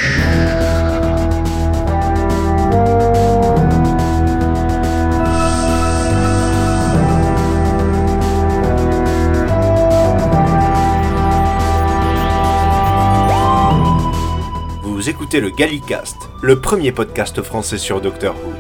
Vous écoutez le Gallicast, le premier podcast français sur Doctor Who.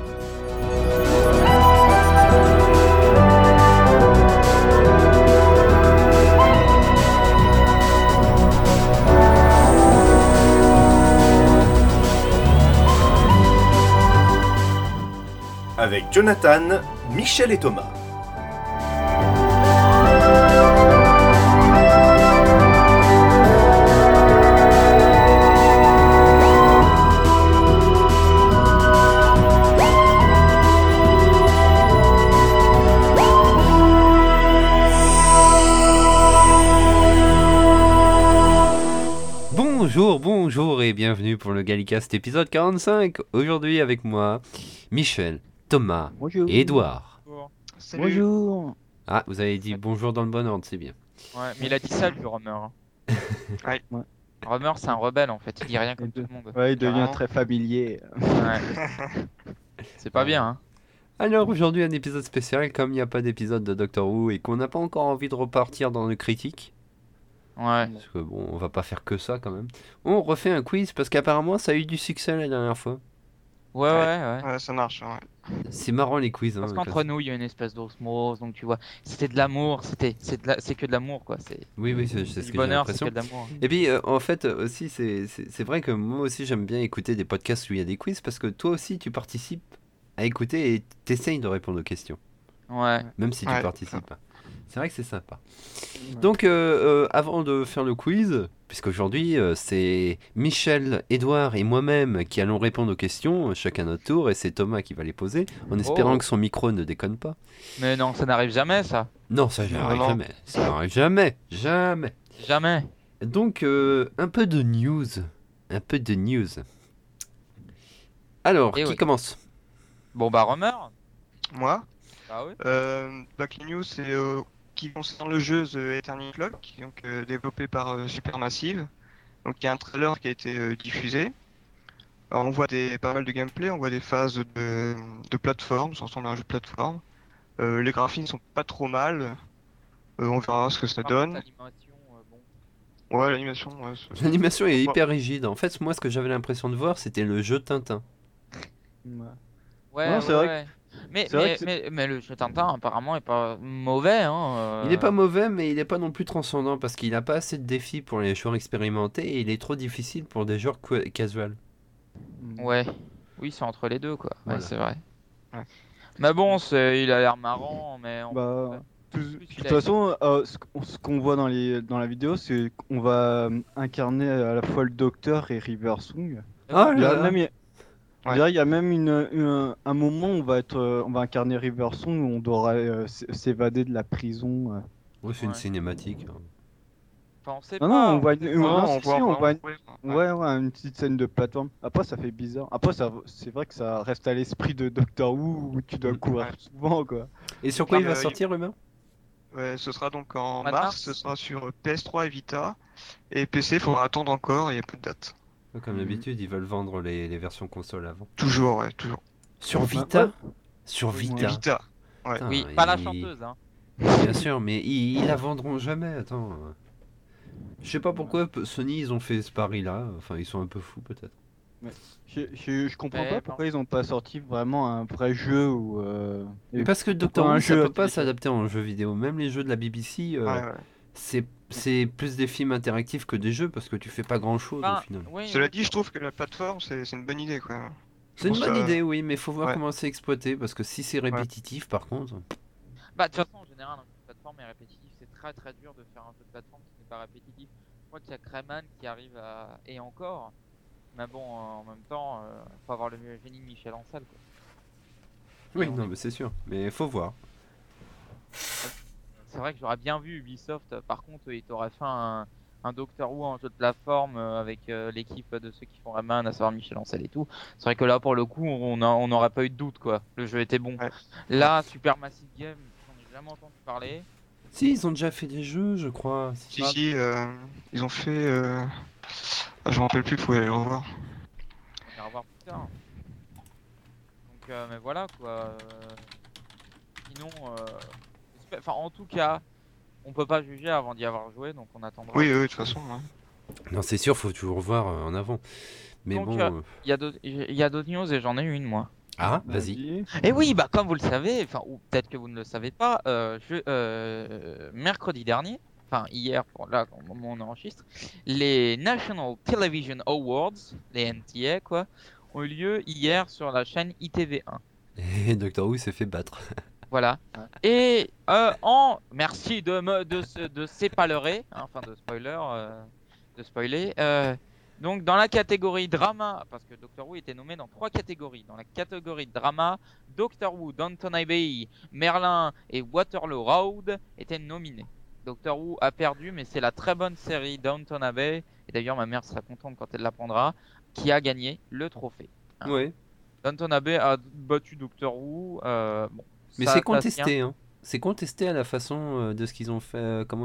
Avec Jonathan, Michel et Thomas. Bonjour et bienvenue pour le Gallicast épisode 45. Aujourd'hui avec moi, Michel, Thomas bonjour. Et Edouard. Bonjour. Ah, vous avez dit bonjour dans le bon ordre, c'est bien. Ouais, mais il a dit ça lui, Romer. Ouais. Romer, c'est un rebelle en fait, il dit rien comme tout le monde. Ouais, il devient très familier. Ouais. C'est pas bien, hein. Alors aujourd'hui un épisode spécial, comme il n'y a pas d'épisode de Doctor Who et qu'on n'a pas encore envie de repartir dans nos critiques. Ouais. Parce que bon, on va pas faire que ça quand même. On refait un quiz parce qu'apparemment ça a eu du succès la dernière fois. Ouais. Ça marche, ouais. C'est marrant les quiz. Parce hein, qu'entre nous, il y a une espèce d'osmose, donc tu vois, c'était de l'amour, c'est que de l'amour quoi. Oui, c'est C'est ce du que j'ai bonheur, c'est l'impression. que de l'amour. Et puis en fait aussi c'est vrai que moi aussi j'aime bien écouter des podcasts où il y a des quiz parce que toi aussi tu participes à écouter et t'essayes de répondre aux questions. Ouais. Même si tu Ouais. participes pas. C'est vrai que c'est sympa. Donc avant de faire le quiz, puisqu'aujourd'hui c'est Michel, Edouard et moi-même qui allons répondre aux questions, chacun notre tour, et c'est Thomas qui va les poser, en espérant que son micro ne déconne pas. Mais non, ça n'arrive jamais ça. Non, ça n'arrive Non. jamais. Ça n'arrive jamais. Jamais. Jamais. Donc un peu de news. Un peu de news. Alors, Et qui oui. commence? Bon bah Romer. Moi, Ah oui. donc les news, c'est qui concerne le jeu The Eternal Clock, donc développé par Supermassive. Donc il y a un trailer qui a été diffusé. Alors, on voit pas mal de gameplay, on voit des phases de plateforme, ça ressemble à un jeu de plateforme. Les graphismes sont pas trop mal. On verra ce que ça donne. L'animation, bon. Ouais, l'animation, ouais, L'animation est hyper rigide. En fait, moi, ce que j'avais l'impression de voir, c'était le jeu Tintin. Ouais, Non, c'est ouais, vrai ouais. Mais, c'est vrai mais le jeu Tintin apparemment est pas mauvais, hein. Il n'est pas mauvais, mais il n'est pas non plus transcendant parce qu'il n'a pas assez de défis pour les joueurs expérimentés et il est trop difficile pour des joueurs casual. Ouais. Oui, c'est entre les deux quoi. Ouais, Voilà. c'est vrai. Ouais. Mais bon, il a l'air marrant, mais De il toute a- façon, ce qu'on voit dans la vidéo, c'est qu'on va incarner à la fois le Docteur et River Song. Ah Il y a là là. même, Ouais. il y a même un moment où on va incarner River Song où on devra s'évader de la prison. Ouais, c'est une Ouais. cinématique. hein. Enfin, on sait Non, pas. non, on voit sait une- pas. non, on si, voit si, on vraiment voit une- courir, Ouais, une petite scène de plateforme. Après, ça fait bizarre. Après, c'est vrai que ça reste à l'esprit de Doctor Who où tu dois courir Ouais. souvent, quoi. Et sur quoi Non, il va mais, sortir, Humain? Ouais, ce sera donc en Mois de mars, mars. ce sera sur PS3 et Vita. Et PC, il faudra attendre encore, il n'y a plus de date. Comme d'habitude, ils veulent vendre les versions console avant. Toujours, ouais, toujours. Sur Ouais. Vita? Sur Oui, Vita. Vita. Ouais. Putain, Oui, pas la ils- chanteuse, hein. Bien sûr, mais ils la vendront jamais. Attends. Je sais pas pourquoi Sony ils ont fait ce pari-là. Enfin, ils sont un peu fous peut-être. Je comprends Mais pas non. pourquoi ils ont pas sorti vraiment un vrai jeu où. Mais parce que Doctor pourquoi un Who, ça jeu peut pas intelligent s'adapter en jeu vidéo. Même les jeux de la BBC, Ouais. c'est plus des films interactifs que des jeux parce que tu fais pas grand-chose au Enfin, final. oui, Cela oui. dit, je trouve que la plateforme, c'est une bonne idée, quoi. C'est une pense bonne que- idée, oui, mais faut voir Ouais. comment c'est exploité parce que si c'est répétitif, par contre. Bah, de toute façon, en général, un jeu de plateforme est répétitif. C'est très très dur de faire un jeu de plateforme qui n'est pas répétitif. Je crois qu'il y a Crayman qui arrive à. Et encore. Mais bon, en même temps, faut avoir le génie de Michel Ancel, quoi. Oui, Et on non, est- mais c'est sûr. Mais faut voir. C'est vrai que j'aurais bien vu Ubisoft. Par contre, il t'aurait fait un Doctor Who en jeu de plateforme avec l'équipe de ceux qui font Rayman, à savoir Michel Ancel et tout. C'est vrai que là, pour le coup, on n'aurait pas eu de doute, quoi. Le jeu était bon. Ouais. Là, Supermassive Game, j'en ai jamais entendu parler. Si, ils ont déjà fait des jeux, je crois. Si, si, ils ont fait Je m'en rappelle plus, faut aller le revoir. On ira voir plus tard. Donc, mais voilà quoi. Sinon, enfin, en tout cas, on peut pas juger avant d'y avoir joué, donc on attendra. Oui, de toute façon. Ouais. Non, c'est sûr, faut toujours voir en avant. Mais Donc, bon. Il y a d'autres news et j'en ai une moi. Ah, vas-y. Et oui, bah comme vous le savez, enfin ou peut-être que vous ne le savez pas, mercredi dernier, enfin hier, là au moment où on enregistre, les National Television Awards, les NTA quoi, ont eu lieu hier sur la chaîne ITV1. Et Doctor Who s'est fait battre. Voilà. Et merci de s'épalerer, hein, enfin de spoiler. Donc dans la catégorie drama, parce que Doctor Who était nommé dans 3 catégories. Dans la catégorie drama, Doctor Who, Downton Abbey, Merlin et Waterloo Road étaient nominés. Doctor Who a perdu, mais c'est la très bonne série Downton Abbey, et d'ailleurs ma mère sera contente quand elle l'apprendra, qui a gagné le trophée. Hein. Ouais. Downton Abbey a battu Doctor Who. Bon, Mais ça c'est tient. contesté, hein. C'est contesté à la façon de ce qu'ils ont fait.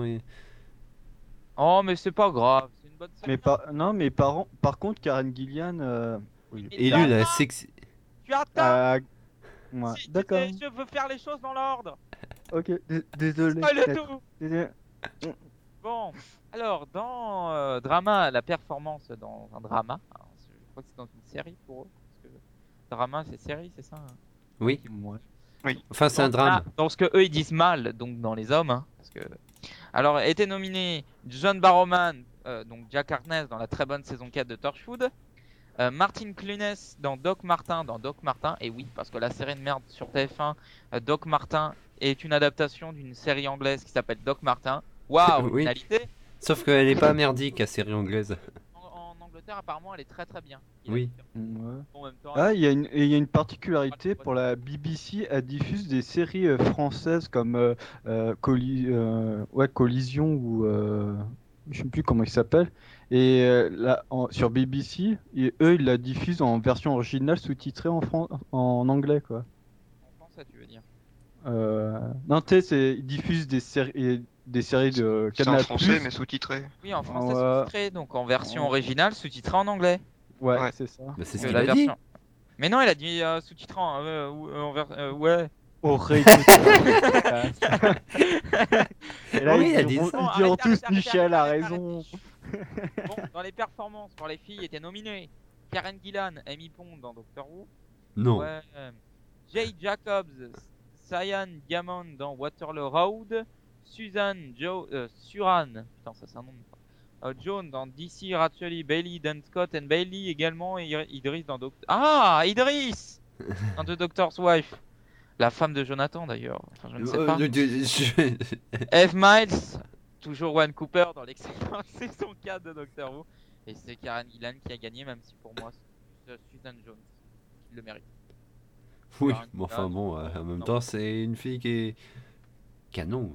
Oh, mais c'est pas grave, c'est une bonne série. Non, mais par contre, Karen Gillian. Oui. Mais Élu la attends, sexy. Tu attends. Ouais, Si, tu d'accord. sais, je veux faire les choses dans l'ordre. Ok, désolé. Spoil peut-être. tout. Désolé. Bon, alors dans drama, la performance dans un drama, hein, je crois que c'est dans une série pour eux, parce que drama c'est série, c'est ça hein. Oui. Ouais. Enfin, c'est un Donc, drame. dans ce que eux ils disent mal, donc dans les hommes, hein, parce que alors était nominé John Barrowman, donc Jack Harkness dans la très bonne saison 4 de Torchwood, Martin Clunes dans Doc Martin, et oui, parce que la série de merde sur TF1, Doc Martin, est une adaptation d'une série anglaise qui s'appelle Doc Martin. Waouh, Oui. originalité. Sauf qu'elle est pas merdique, la série anglaise. En Angleterre, apparemment, elle est très très bien. Oui. Ouais. En même temps, Ah, il y a une particularité pour la BBC, elle diffuse des séries françaises comme Collision ou je sais plus comment il s'appelle. Et sur BBC, et eux ils la diffusent en version originale sous-titrée en anglais quoi. en français, tu veux dire. Non, tu sais, ils diffusent des séries de C'est en Canal+. français, mais sous-titré. Oui, en français Ouais. sous-titré, donc en version originale, sous-titré en anglais. Ouais, Ouais. c'est ça. Bah, c'est ce Que qu'il la a dit. version. Mais non, il a dit sous-titré ouais. Aurait écouté le podcast. Et là, Oui, ils il a dit diront, ça. ils diront tous Arrêtez, Michel a arrêtez. raison. Bon, dans les performances pour les filles étaient nominés Karen Gillan, Amy Pond dans Doctor Who. Non. Ouais. Jay Jacobs, Cyan Diamond dans Waterloo Road. Suran, putain ça c'est un nom de Joan dans DC Rachel Bailey, Dan Scott and Bailey également, et Idris dans Doctor... Ah, Idris dans The Doctor's Wife. La femme de Jonathan d'ailleurs, enfin je ne sais pas. Eve Miles, toujours Juan Cooper dans l'excellente saison 4 de Doctor Who. Et c'est Karen Gillan qui a gagné, même si pour moi c'est Susan Jones qui le mérite. Oui, mais enfin bon, en même temps, c'est une fille qui est canon.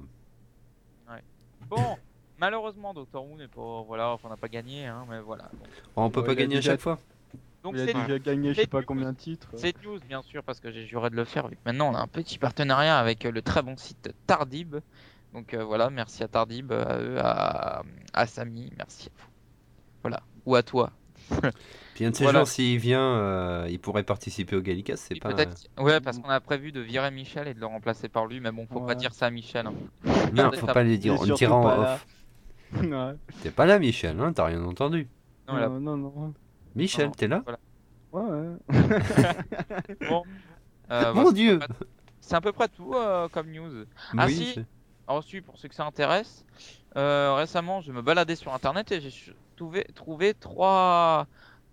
Bon, malheureusement Doctor Who n'est pas... Voilà, enfin, on n'a pas gagné, hein, mais voilà. Donc, On peut Ouais, pas il a gagner à déjà- chaque fois. donc Il a c'est déjà gagné je sais c'est pas news. combien de titres. cette news, bien sûr, parce que j'ai juré de le faire. Vu que maintenant, on a un petit partenariat avec le très bon site Tardib. Donc voilà, merci à Tardib, à eux, à Samy, merci à vous. Voilà, ou à toi. Puis un de ces Voilà. jours, s'il vient, il pourrait participer au Gallicast, c'est Et pas... peut-être... Ouais, parce qu'on a prévu de virer Michel et de le remplacer par lui, mais bon, faut pas Ouais. dire ça à Michel. Hein. Non, faut pas les dire, Il est on surtout dira en pas là. off. Ouais. T'es pas là, Michel, hein, t'as rien entendu. Non, là, Non. Michel, Non. t'es là? Ouais. bon. Mon Dieu! C'est à peu près tout comme news. Ah Oui, si. Ensuite, pour ceux que ça intéresse, récemment, je me baladais sur internet et j'ai trouvé trois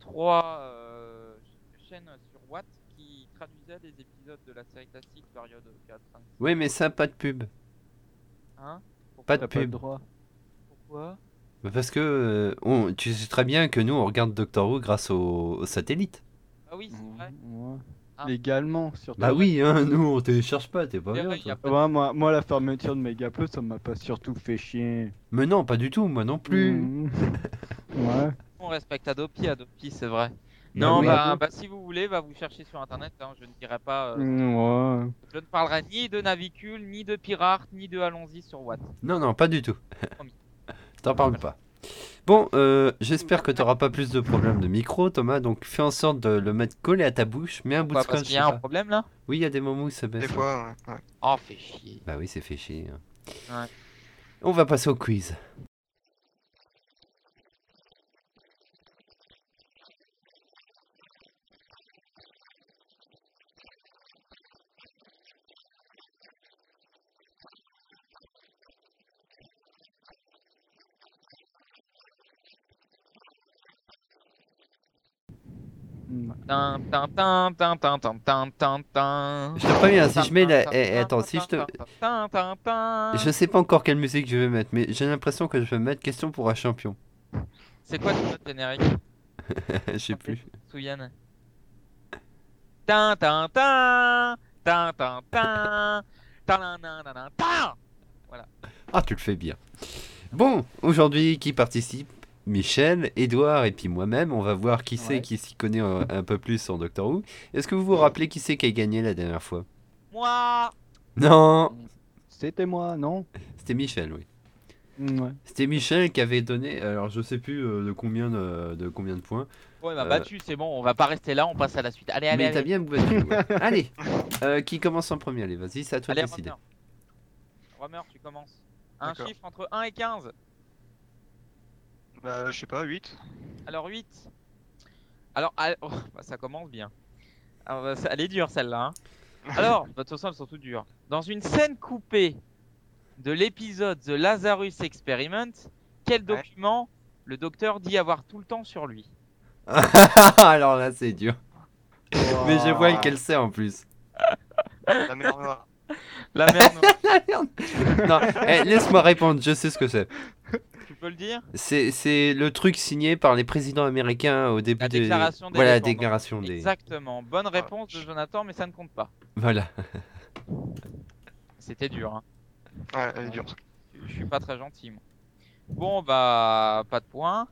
chaînes sur Watt qui traduisaient des épisodes de la série classique période 4, 5, 6. Oui, mais ça, pas de pub. Hein Pas de T'as pas le pub. droit. Pourquoi? Bah, parce que tu sais très bien que nous, on regarde Doctor Who grâce au satellite. Ah oui, c'est vrai. Ouais. Ah. Légalement, surtout. Bah oui, hein, nous, on télécharge pas, t'es pas C'est bien, vrai, il y a toi. pas de- Ouais, moi, la fermeture de Megaplus, ça m'a pas surtout fait chier. Mais non, pas du tout, moi non plus. Mhm. Ouais. On respecte Adopi, c'est vrai. Bah Non, oui. bah si vous voulez, vous chercher sur internet, hein, je ne dirai pas. Ouais. Je ne parlerai ni de Navicule, ni de Pirate, ni de Allons-y sur Watt. Non, pas du tout. Promis. T'en parles pas. Bon, j'espère que tu n'auras pas plus de problèmes de micro, Thomas. Donc fais en sorte de le mettre collé à ta bouche. Mets un bout de Quoi, parce scotch. qu'il y a un problème là? Oui, il y a des moments où ça baisse. Des fois, ouais. Oh, fait chier. Bah oui, c'est fait chier. Hein. Ouais. On va passer au quiz. Tin, tin, tin, tin, tin, tin, tin, tin, tin. Je te préviens, si je mets la... Tin, eh, tin, attends, tin, si je te... tin, tin, tin. Je sais pas encore quelle musique je vais mettre, mais j'ai l'impression que je vais mettre question pour un champion. C'est quoi notre générique? Je sais plus. Souyan. Tin, tin, tin. Tin, tin, tin. Tin, tin, tin, tin, tin. Ah, tu le fais bien. Bon, aujourd'hui, qui participe? Michel, Edouard et puis moi-même. On va voir qui c'est Ouais. qui s'y connaît un peu plus en Doctor Who. Est-ce que vous vous rappelez qui c'est qui a gagné la dernière fois? Moi. Non, C'était moi, non? c'était Michel, oui. Ouais. C'était Michel qui avait donné, alors je sais plus de combien de points. Bon, il m'a Euh, battu, c'est bon, on va pas rester là, on passe à la suite. Allez, allez, Mais t'as allez. bien battu. Ouais. Allez, qui commence en premier? Allez, vas-y, c'est à toi de Allez, décider. Romer, tu commences. Un D'accord. chiffre entre 1 et 15. Bah, je sais pas, 8. Alors 8. Alors, oh, bah, ça commence bien. Alors, elle est dure celle-là. Hein. Alors, de toute façon, elles sont toutes dures. Dans une scène coupée de l'épisode The Lazarus Experiment, quel document le docteur dit avoir tout le temps sur lui? Alors là, c'est dur. Mais je vois lequel c'est en plus. La mer Noire. La merde, Non, laisse-moi répondre, je sais ce que c'est. tu peux le dire? C'est le truc signé par les présidents américains au début La des... déclaration Voilà, la d'indépendance. déclaration des... Exactement. Bonne réponse de Jonathan, mais ça ne compte pas. Voilà. C'était dur. Hein. Ouais, elle est dure. Je suis pas très gentil, moi. Bon, bah, pas de points.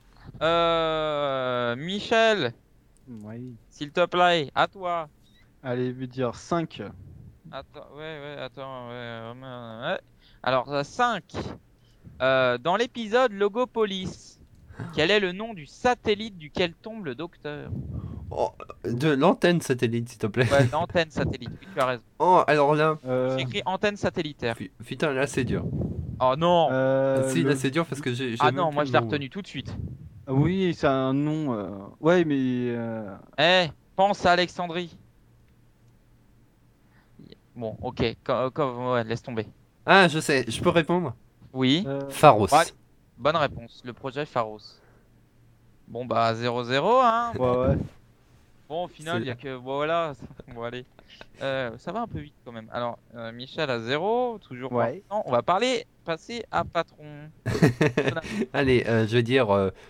Michel, Oui. s'il te plaît, à toi. Allez, je vais dire 5. Attends, attends, ouais. Alors, 5. Dans l'épisode Logopolis, quel est le nom du satellite duquel tombe le docteur? Oh, de l'antenne satellite, s'il te plaît. Ouais, l'antenne satellite, oui, tu as raison. Oh, alors là... J'ai écrit antenne satellitaire. Putain, là, c'est dur. Oh non! Si, là, c'est dur parce que j'ai... Ah même non, plus moi le je l'ai nom. retenu tout de suite. Oui, c'est un nom. Ouais, mais. Eh, pense à Alexandrie. Bon, ok, ouais, laisse tomber. Ah, je sais, je peux répondre? Oui, Pharos. Ouais. Bonne réponse, le projet Pharos. Bon bah 0-0 hein. Ouais. Bon au final il y a que bon, voilà. Bon allez. Ça va un peu vite quand même. Alors Michel à 0, toujours Ouais. pas. Non, on va passer à patron. Allez, je vais dire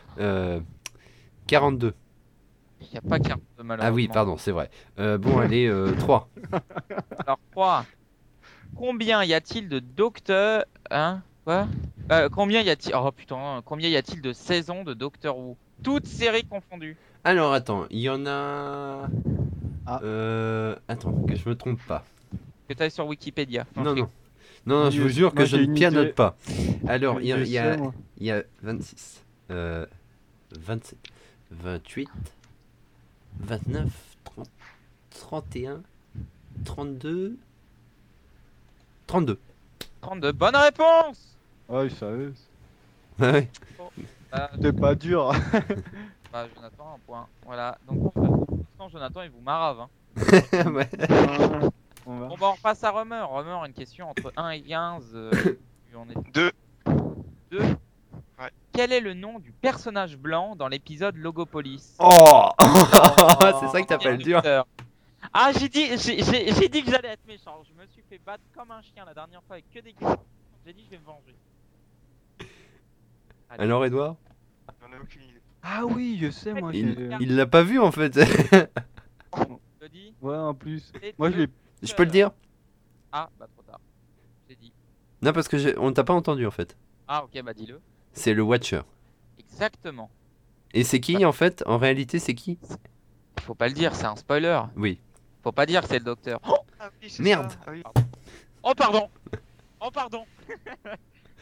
42. Il n'y a pas qu'un malheureusement. Ah oui, pardon, c'est vrai. Bon, allez, 3. Alors 3. Combien y a-t-il de docteurs hein? Quoi? Combien y a-t-il Oh putain, combien y a-t-il de saisons de Doctor Who? Toutes séries confondues. Alors, attends, il y en a... Ah. Attends, que je me trompe pas. Que tu ailles sur Wikipédia. Non, je non. Non, je vous jure que Moi, je j'ai ne une pianote idée. pas. Alors, il y Je sais, a moi. 26, 27, 28, 29, 30, 31, 32, 32. 32. Bonne réponse. Ouais, sérieux. Ouais. T'es pas dur. Bah, Jonathan, un point. Voilà. Donc, pour l'instant, Jonathan, il vous marave. Hein. Ouais. On va. Bon, bah, on repasse à Romer. Romer, une question entre 1 et 15. On est 2. 2. Ouais. Quel est le nom du personnage blanc dans l'épisode Logopolis? Oh c'est ça que t'appelles dur. Ah, j'ai dit que j'allais être méchant. Je me suis fait battre comme un chien la dernière fois avec que des questions. J'ai dit je vais me venger. Allez. Alors, Edouard? J'en ai aucune idée. Ah oui, je sais, moi. Il l'a pas vu en fait. Je te dis. Ouais, en plus. C'est Moi, je le l'ai. Je peux le dire? Ah, bah trop tard. J'ai dit. Non, parce que on t'a pas entendu en fait. Ah, ok, bah dis-le. C'est le Watcher. Exactement. Et c'est qui en fait? En réalité, c'est qui? Faut pas le dire, c'est un spoiler. Oui. Faut pas dire que c'est le docteur. Oh, Ah oui, c'est Merde. ça. Ah oui. oh pardon. Oh pardon.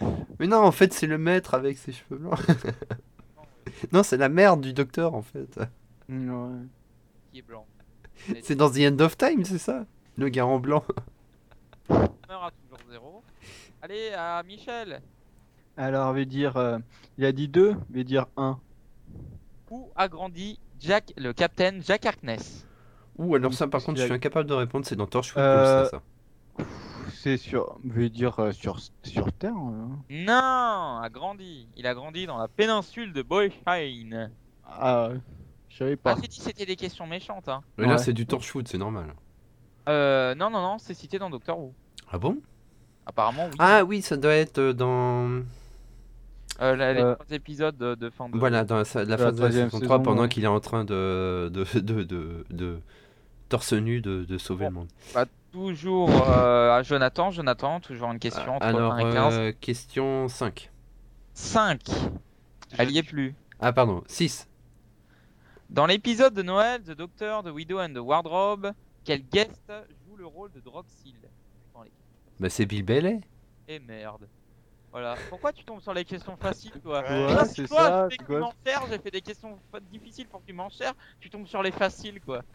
Mais non, en fait, c'est le maître avec ses cheveux blancs. Non, c'est la merde du docteur, en fait. Ouais. Qui est blanc. C'est dans The End of Time, c'est ça? Le gars en blanc. Homer a toujours 0. Allez, à Michel. Alors, je vais dire. Il a dit 2, je vais dire 1. Où a grandi Jack, le capitaine Jack Harkness? Ouh, alors ça, par Qu'est-ce contre, qu'il je a- suis incapable de répondre, c'est dans Torchwood Euh, qu'on sait ça. C'est sur. Je vais dire sur Terre. Non, a grandi. Il a grandi dans la péninsule de Boyfine. Ah, je savais Ah, pas. j'ai dit c'était des questions méchantes. Hein. Mais là, Ouais. c'est du Torchwood, c'est normal. Non, c'est cité dans Doctor Who. Ah bon? Apparemment, oui. Ah oui, ça doit être dans... Les Euh, 3 épisodes de fin de. Voilà, dans la fin de la troisième saison 3, saison, pendant ouais. qu'il est en train de torse nu de sauver le monde. Toujours à Jonathan, toujours une question entre Alors, 1 et 15. question 5. 5. Elle y est plus. Ah pardon, 6. Dans l'épisode de Noël, The Doctor, The Widow and the Wardrobe, quel guest joue le rôle de Droxil? Dans les- Bah c'est Bill Bailey. Eh merde. Voilà. Pourquoi tu tombes sur les questions faciles, toi? Ouais, Toi, c'est toi, ça, j'ai fait c'est que quoi tu m'enchères, j'ai fait des questions difficiles pour que tu m'enchères, tu tombes sur les faciles, quoi.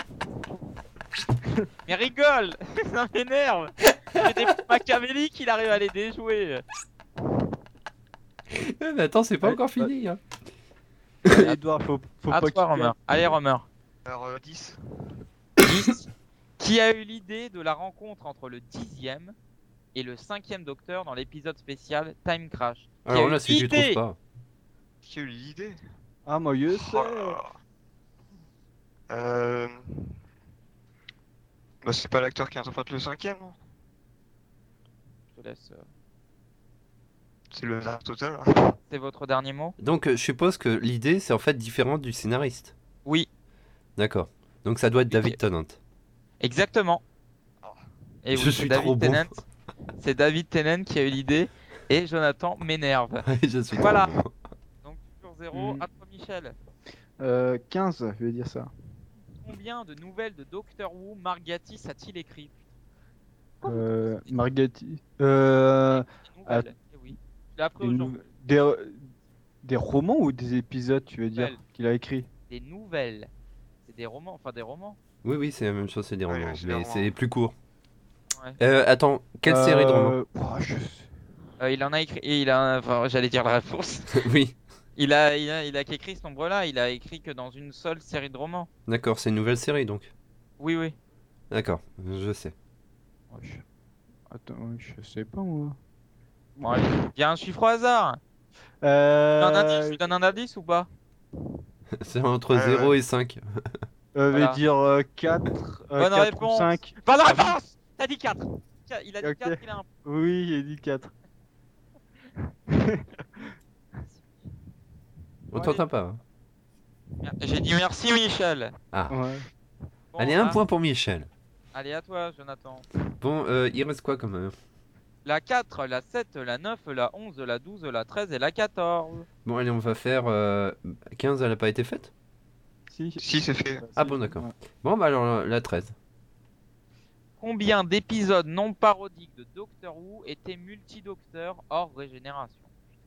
Mais rigole. Ça m'énerve. J'ai des machiavéliques, il arrive à les déjouer. Mais attends, c'est pas Ouais, encore fini. Hein. Allez, Edouard, faut À pas toi, qu'il Romer. Allez, Romer. Alors, 10. 10. Qui a eu l'idée de la rencontre entre le 10e et le 5e Docteur dans l'épisode spécial Time Crash? Qui a Alors eu là, si tu l'idée trouves pas. Qui a eu l'idée? Ah, moi, je sais. Oh là là. Bah, c'est pas l'acteur qui interprète le 5ème, non? Je te laisse. C'est le hasard total. C'est votre dernier mot? Donc je suppose que l'idée c'est en fait différent du scénariste. Oui, D'accord. Donc ça doit être David Ok. Tennant. exactement. Et Je oui, suis c'est David trop bon. Tennant. C'est David Tennant qui a eu l'idée et Jonathan m'énerve. Je suis Voilà. trop bon. Donc sur 0, Mm. à toi Michel. 15, je vais dire ça. Combien de nouvelles de Doctor Who Margatis a-t-il écrit? Margati. Des nouvelles. Eh oui. Je l'ai appris Des, aujourd'hui. des romans ou des épisodes, tu veux dire, Nouvelles. qu'il a écrit? Des nouvelles. C'est des romans, enfin des romans. Oui, oui, c'est la même chose, c'est des Oui, romans, oui, c'est des mais romans. c'est plus court. Ouais. Attends, quelle série de romans? Il en a écrit, et il a, enfin, j'allais dire la réponse. Oui, Il a qu'écrit ce nombre-là. Il a écrit que dans une seule série de romans. d'accord, c'est une nouvelle série donc. Oui, oui. D'accord, je sais. Attends, je sais pas moi. Bon, allez, bien un chiffre au hasard. Je lui donne un indice ou pas? C'est entre Ouais, 0 ouais. et 5. Je vais Voilà. dire 4, Bonne 4 ou réponse. 5. Bonne réponse. T'as dit 4. Il a dit Ok. 4, il a un. Oui, j'ai dit 4. On Bon, t'entend pas. Hein. J'ai dit merci Michel. Ah, Ouais. Bon, allez, un point pour Michel. Allez, à toi Jonathan. Bon, il reste quoi comme... La 4, la 7, la 9, la 11, la 12, la 13 et la 14. Bon, allez, on va faire... 15, elle a pas été faite? Si, Si, c'est fait. Ah bon, d'accord. Bon, bah alors la 13. Combien d'épisodes non parodiques de Doctor Who étaient multi-docteurs hors régénération?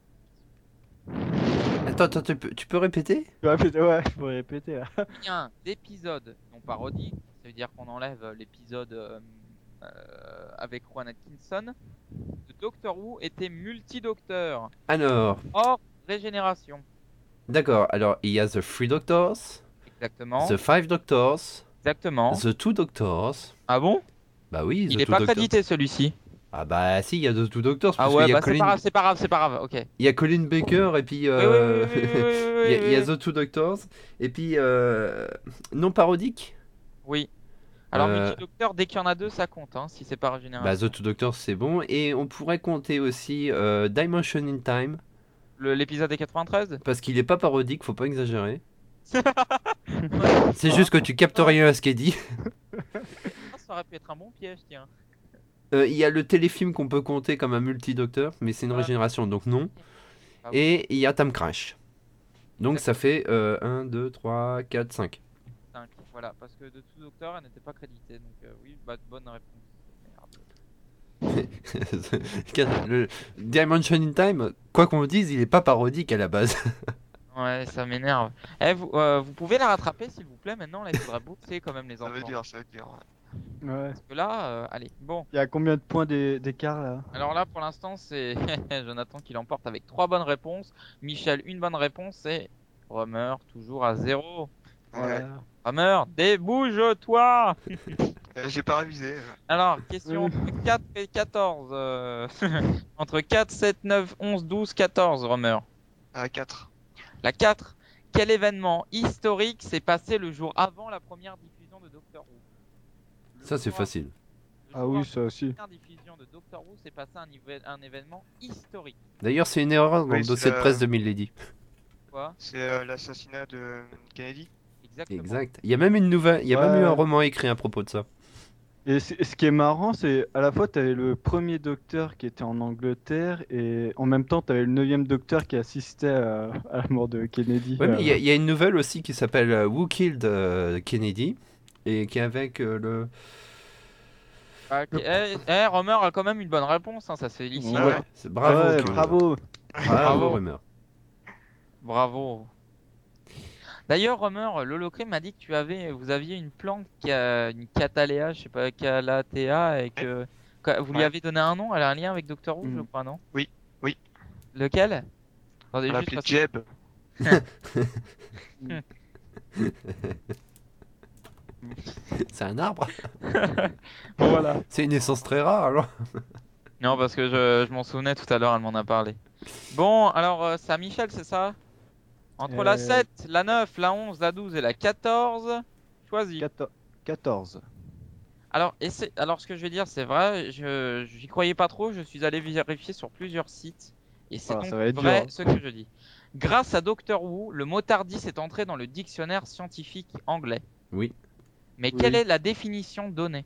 Attends, tu peux répéter? Ouais, je pourrais répéter là. Combien d'épisodes non parodiques, ça veut dire qu'on enlève l'épisode avec Rowan Atkinson, de Doctor Who étaient multi-docteurs Alors, hors régénération? d'accord, alors il y a The Three Doctors, Exactement. The Five Doctors, Exactement. The Two Doctors. Ah bon? Bah oui, The Il est Two pas Doctors. crédité celui-ci. Ah bah si, il y a The Two Doctors, Ah parce ouais, qu'il y a bah c'est pas grave, c'est pas grave, ok. il y a Colin Baker et puis Oui, oui, oui, oui, oui, il y a oui. The Two Doctors et puis non parodique. Oui. Alors, Euh, multi-docteur, dès qu'il y en a deux, ça compte, hein, si c'est pas Bah régénération. The Two Doctors c'est bon et on pourrait compter aussi Dimension in Time L'épisode des 93? parce qu'il est pas parodique, faut pas exagérer. C'est juste que tu captes rien à ce qui est dit. Ah, ça aurait pu être un bon piège, tiens. Il y a le téléfilm qu'on peut compter comme un multi-docteur, mais c'est une Ah. régénération, donc non. Ah oui. Et il y a Time Crash. Donc ça fait 1, 2, 3, 4, 5. 5, voilà, parce que de tout docteur, elle n'était pas créditée. Donc, oui, bah, bonne réponse. Merde. Le Dimension in Time, quoi qu'on dise, il est pas parodique à la base. Ouais, ça m'énerve. Vous pouvez la rattraper s'il vous plaît maintenant, là il faudra bosser quand même les Ça enfants. veut dire, ça veut dire. Ouais. Ouais. Parce que là, allez, bon. Il y a combien de points d'écart là? Alors là pour l'instant c'est Jonathan qui l'emporte avec 3 bonnes réponses, Michel une bonne réponse et Romer toujours à 0. Ouais. Romer, débouge-toi. J'ai pas révisé. Alors, question entre 4 et 14. Entre 4, 7, 9, 11, 12, 14, Romer. À 4. La 4. Quel événement historique s'est passé le jour avant la première diffusion de Doctor Who? Ça, c'est facile. Ah oui, ça aussi. La première diffusion de Doctor Who s'est passé un événement historique. D'ailleurs, c'est une erreur dans Oui, le dossier de c'est, presse de Milady. Quoi? C'est l'assassinat de Kennedy. Exactement. Exact. Il y a même une nouvelle, il y a même eu un roman écrit à propos de ça. Et ce qui est marrant, c'est à la fois tu avais le premier docteur qui était en Angleterre et en même temps tu avais le 9e docteur qui assistait à la mort de Kennedy. Ouais, mais il y a une nouvelle aussi qui s'appelle Who Killed Kennedy et qui est avec le. Romer a quand même une bonne réponse, hein, ça se félicite. Ah ouais. Bravo. Ouais, Kyo. bravo. Bravo, Romer. Bravo. D'ailleurs, Romer, Lolocré m'a dit que vous aviez une plante qui a une cataléa, je sais pas, calathea, et que vous lui Ouais. avez donné un nom, elle a un lien avec Doctor Who, je crois, non? Oui. Lequel? On Attendez, l'a juste appelé parce que- Jeb. C'est un arbre. Voilà. C'est une essence très rare alors. Non, parce que je m'en souvenais tout à l'heure, elle m'en a parlé. Bon, alors, c'est à Michel, c'est ça? Entre la 7, la 9, la 11, la 12 et la 14, choisis. 14. Alors, ce que je vais dire, c'est vrai, j'y croyais pas trop, je suis allé vérifier sur plusieurs sites, et c'est Ah, donc ça va être vrai dur, hein. ce que je dis. Grâce à Doctor Who, le mot TARDIS est entré dans le dictionnaire scientifique anglais. Oui. Mais Oui. quelle est la définition donnée?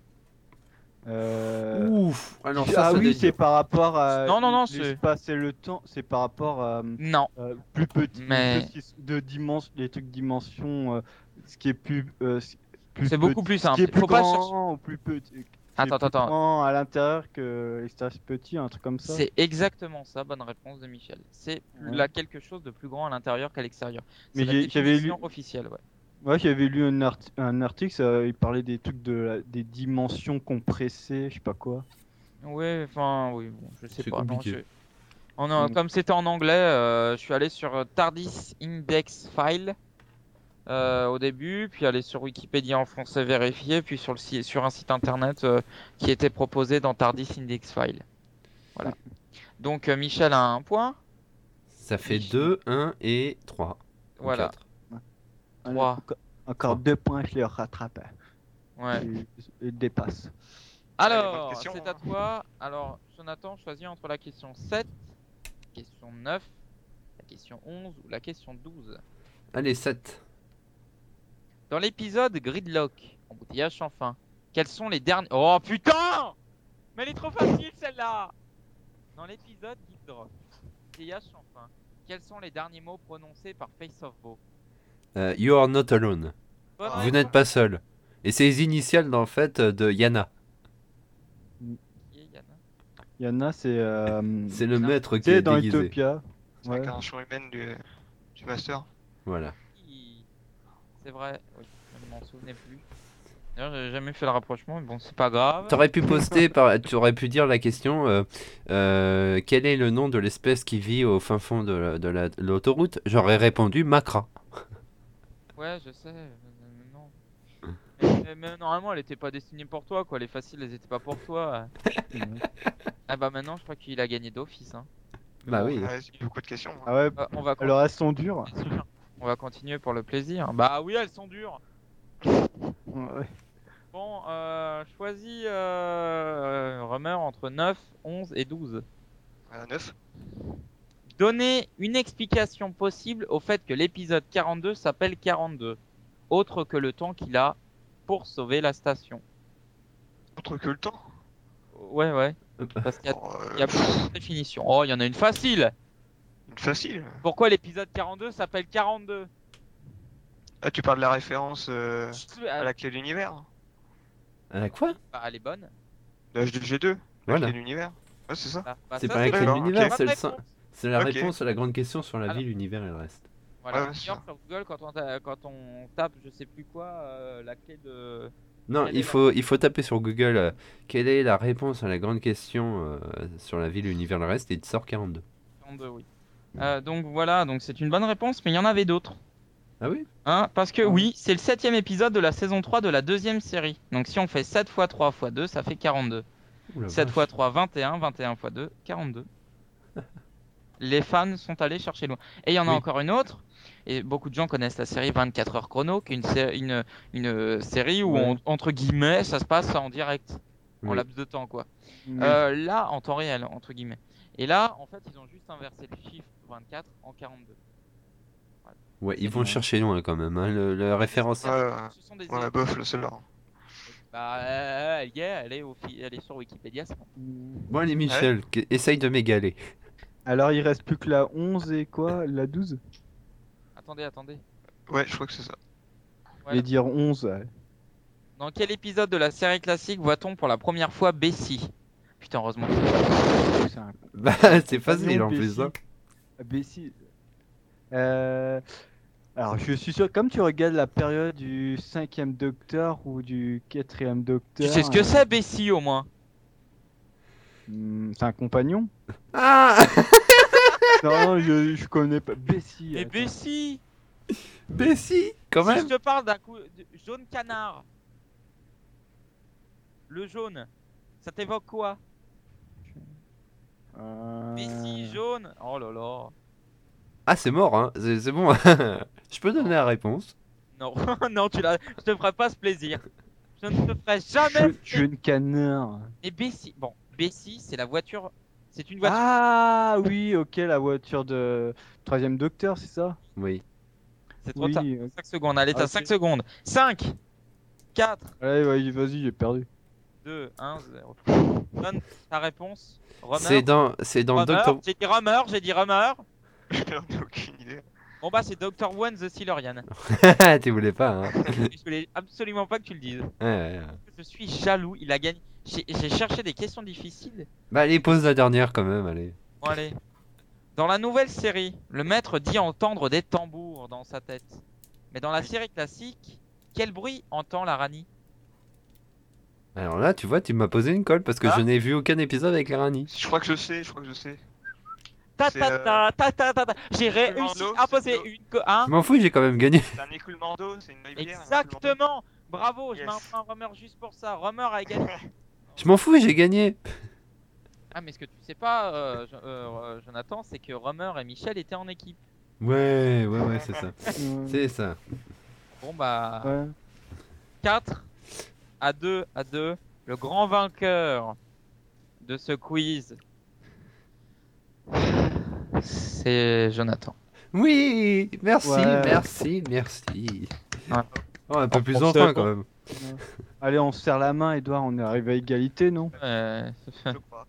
Ouf. Alors ça, Ah ça oui, doit c'est être- par rapport à Non, c'est- l'espace et le temps, c'est par rapport à Non, plus petit, Mais- les choses de dimension, les trucs dimension, ce qui est plus, C'est beaucoup plus ce qui simple. est plus Faut pas grand ou plus petit. Attends. Grand à l'intérieur que l'espace petit, un truc comme ça. C'est exactement ça, bonne réponse de Michel. C'est Ouais. là quelque chose de plus grand à l'intérieur qu'à l'extérieur. C'est Mais la j'avais définition lu- officielle, ouais. Ouais, j'avais lu un article, il parlait des trucs des dimensions compressées, je sais pas quoi. Ouais, enfin, oui, bon, je sais C'est pas. Non, compliqué. Comme c'était en anglais, je suis allé sur TARDIS Index File au début, puis aller sur Wikipédia en français vérifier, puis sur un site internet qui était proposé dans TARDIS Index File. Voilà. Donc Michel a un point. Ça fait 2, 1 et 3. Voilà. 4. Allez, Trois. encore 2 points, je les rattrape. Ouais. Et dépasse. Alors, question, c'est hein. à toi. Alors, Jonathan, choisis entre la question 7, la question 9, la question 11 ou la question 12. Allez, 7. Dans l'épisode Gridlock, embouteillage sans fin, quels sont les derniers... Oh putain! Mais elle est trop facile celle-là! Dans l'épisode Gridlock, embouteillage sans fin, quels sont les derniers mots prononcés par Face of Bow? You are not alone. Bonne Vous réponse. n'êtes pas seul. Et c'est les initiales en fait de Yana. Qui est, Yana? Yana, c'est C'est le Non. maître qui c'est est dans déguisé. Utopia. C'est Ouais. l'incarnation humaine du Master. Voilà. C'est vrai, oui, je ne m'en souvenais plus. D'ailleurs, j'ai jamais fait le rapprochement, mais bon, c'est pas grave. T'aurais pu tu aurais pu dire la question quel est le nom de l'espèce qui vit au fin fond de l'autoroute? J'aurais répondu Macra. Ouais, je sais, mais non. Mais normalement, elle était pas destinée pour toi, quoi. Les faciles, elles étaient pas pour toi. Ah bah maintenant, je crois qu'il a gagné d'office. Hein. Bah oui. Ouais, c'est beaucoup de questions. hein. Ah ouais, On va alors elles sont dures. continuer, bien sûr. On va continuer pour le plaisir. Bah oui, elles sont dures. Ouais. Bon, choisis Romer entre 9, 11 et 12. 9. Donnez une explication possible au fait que l'épisode 42 s'appelle 42, autre que le temps qu'il a pour sauver la station. Autre que le temps. Ouais, parce qu'il y a, Oh, il y a plusieurs définitions. Oh, il y en a une facile. une facile. Pourquoi l'épisode 42 s'appelle 42? Ah, tu parles de la référence à Ah, la clé de l'univers. À quoi? bah, elle est bonne. De H2G2. La Voilà. clé de l'univers. Ouais, c'est ça. Là. Bah, C'est ça, pas la clé de d'accord, l'univers, ok. c'est bonne réponse. c'est la Ok. réponse à la grande question sur la Alors- vie, l'univers et le reste. Voilà. Ouais, D'ailleurs, c'est ça. sur Google, quand on tape je sais plus quoi, la clé de. Non, Quelle est il faut taper sur Google quelle est la réponse à la grande question sur la vie, l'univers et le reste, et il te sort 42. 42, oui. Donc voilà, donc c'est une bonne réponse, mais il y en avait d'autres. Ah oui? Hein, parce que Ah. oui, c'est le 7ème épisode de la saison 3 de la deuxième série. Donc si on fait 7 x 3 x 2, ça fait 42. Ouh la 7 vache. x 3, 21. 21 x 2, 42. Les fans sont allés chercher loin. Et il y en a Oui. encore une autre. Et beaucoup de gens connaissent la série 24 heures chrono, qui est une série où, Ouais. entre guillemets, ça se passe en direct. En Oui. laps de temps, quoi. Mais- Là, en temps réel, entre guillemets. Et là, en fait, ils ont juste inversé le chiffre 24 en 42. Ouais, ils c'est vont bon. chercher loin quand même, hein, la référence. Ouais, Ce sont des ouais, bof, là, celle-là. Bah, elle est sur Wikipédia, c'est bon. Bon allez Michel, essaye de m'égaler. Alors il reste plus que la 11 et quoi? La 12? Attendez. Ouais, je crois que c'est ça. Je vais dire 11. Ouais. Dans quel épisode de la série classique voit-on pour la première fois Bessie? Putain, heureusement. C'est un Bah c'est facile en plus. Hein. Bessie. Alors je suis sûr, comme tu regardes la période du 5e Docteur ou du 4e Docteur. Tu sais ce que c'est Bessie au moins? C'est un compagnon? Ah Non, je connais pas. Bessie. Mais attends. Bessie! Mais si, quand Si même. je te parle d'un coup de jaune canard. Le jaune. Ça t'évoque quoi? Bessie jaune. Oh là là. Ah c'est mort hein, c'est bon. Je peux donner la réponse. Non, non, je te ferai pas ce plaisir. Je ne te ferai jamais. Jeune canard. Et Bessie, bon, Bessie, c'est la voiture. C'est une voiture. Ah oui, ok, la voiture de 3e Docteur, c'est ça? Oui. C'est trop Oui. tard. 5 secondes, allez, t'as Ok. 5 secondes. 5, 4, Allez, ouais, vas-y, j'ai perdu. 2, 1, 0. Donne ta réponse. C'est dans Doctor. J'ai dit Rummer. J'en ai aucune idée. Bon bah c'est Dr. One the Silurian. Tu voulais pas hein. Je voulais absolument pas que tu le dises. Ouais. Je suis jaloux, il a gagné. J'ai cherché des questions difficiles. Bah allez pose la dernière quand même, allez. Bon allez. Dans la nouvelle série, le maître dit entendre des tambours dans sa tête. Mais dans la série classique, quel bruit entend la Rani? Alors là tu vois tu m'as posé une colle parce que Ah. je n'ai vu aucun épisode avec la Rani. Je crois que je sais. Ta C'est, ta ta ta ta ta ta. J'ai écoulement réussi d'eau, à c'est poser de l'eau. une hein. Je m'en fous j'ai quand même gagné. C'est un écoulement d'eau, c'est une rivière. Exactement. Bravo, je Yes. mets un point à Rummer juste pour ça. Rummer a gagné. Je m'en fous j'ai gagné. Ah mais ce que tu sais pas, Jonathan, c'est que Rummer et Michel étaient en équipe. Ouais c'est ça. Ouais. C'est ça. Bon bah Ouais. 4 à 2 à 2. Le grand vainqueur de ce quiz, c'est Jonathan. Oui, merci, Ouais. merci. Ouais. Oh, un peu plus on enfin sait quand pas. même. Allez, on se serre la main, Edouard, on est arrivé à égalité, non? Je crois.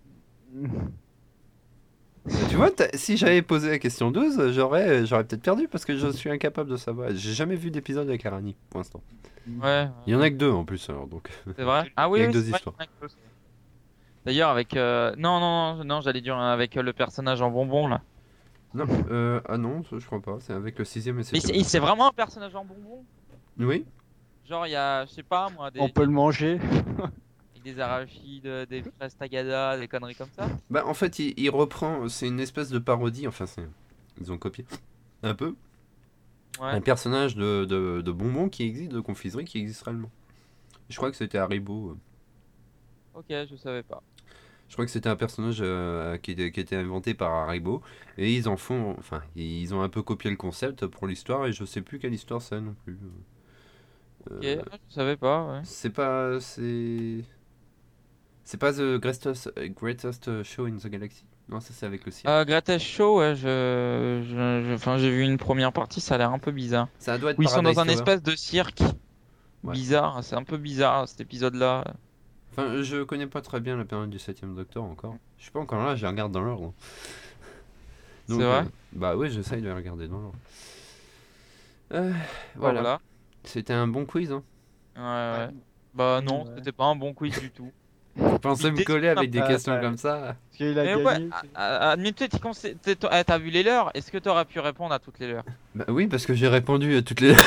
Tu vois, si j'avais posé la question 12, j'aurais peut-être perdu parce que je suis incapable de savoir. J'ai jamais vu d'épisode avec Arani pour l'instant. Ouais, Il y en a que deux en plus alors donc. c'est vrai. Ah oui, Il y a oui, que deux c'est vrai, histoires. il y en a que deux. D'ailleurs avec non, j'allais dire avec le personnage en bonbon là. Non, ah non, je crois pas. C'est avec le 6ème et Mais 7ème. c'est vraiment un personnage en bonbon. Oui. Genre il y a, je sais pas moi, On peut le manger. des arachides, des fraises tagada, des conneries comme ça. Bah en fait, il reprend. C'est une espèce de parodie. Enfin, ils ont copié un peu Ouais. un personnage de bonbon qui existe, de confiserie qui existe réellement. Je crois que c'était Haribo. Ok, je savais pas. Je crois que c'était un personnage qui était inventé par Haribo et ils en font, enfin, ils ont un peu copié le concept pour l'histoire et je sais plus quelle histoire c'est non plus. Ok, je savais pas. Ouais. C'est pas The Greatest Show in the Galaxy. Non, ça c'est avec le ciel. Greatest Show, ouais, enfin, j'ai vu une première partie, ça a l'air un peu bizarre. Ça doit être Où ils sont dans un Paradise Tower. espèce de cirque. Ouais. Bizarre, c'est un peu bizarre cet épisode-là. Enfin, je connais pas très bien la période du 7ème Docteur encore. Je suis pas encore là, je les regarde dans l'ordre. C'est vrai bah oui, j'essaye de les regarder dans l'ordre. Voilà. Voilà. C'était un bon quiz. Hein. Ouais, ouais. Bah non, Ouais. c'était pas un bon quiz du tout. Vous pensez me coller avec des Ah, questions ça- comme ça? Parce qu'il a Mais ouais, gagné. admettons, t'as vu les leurs, est-ce que t'aurais pu répondre à toutes les leurs? Bah oui, parce que j'ai répondu à toutes les...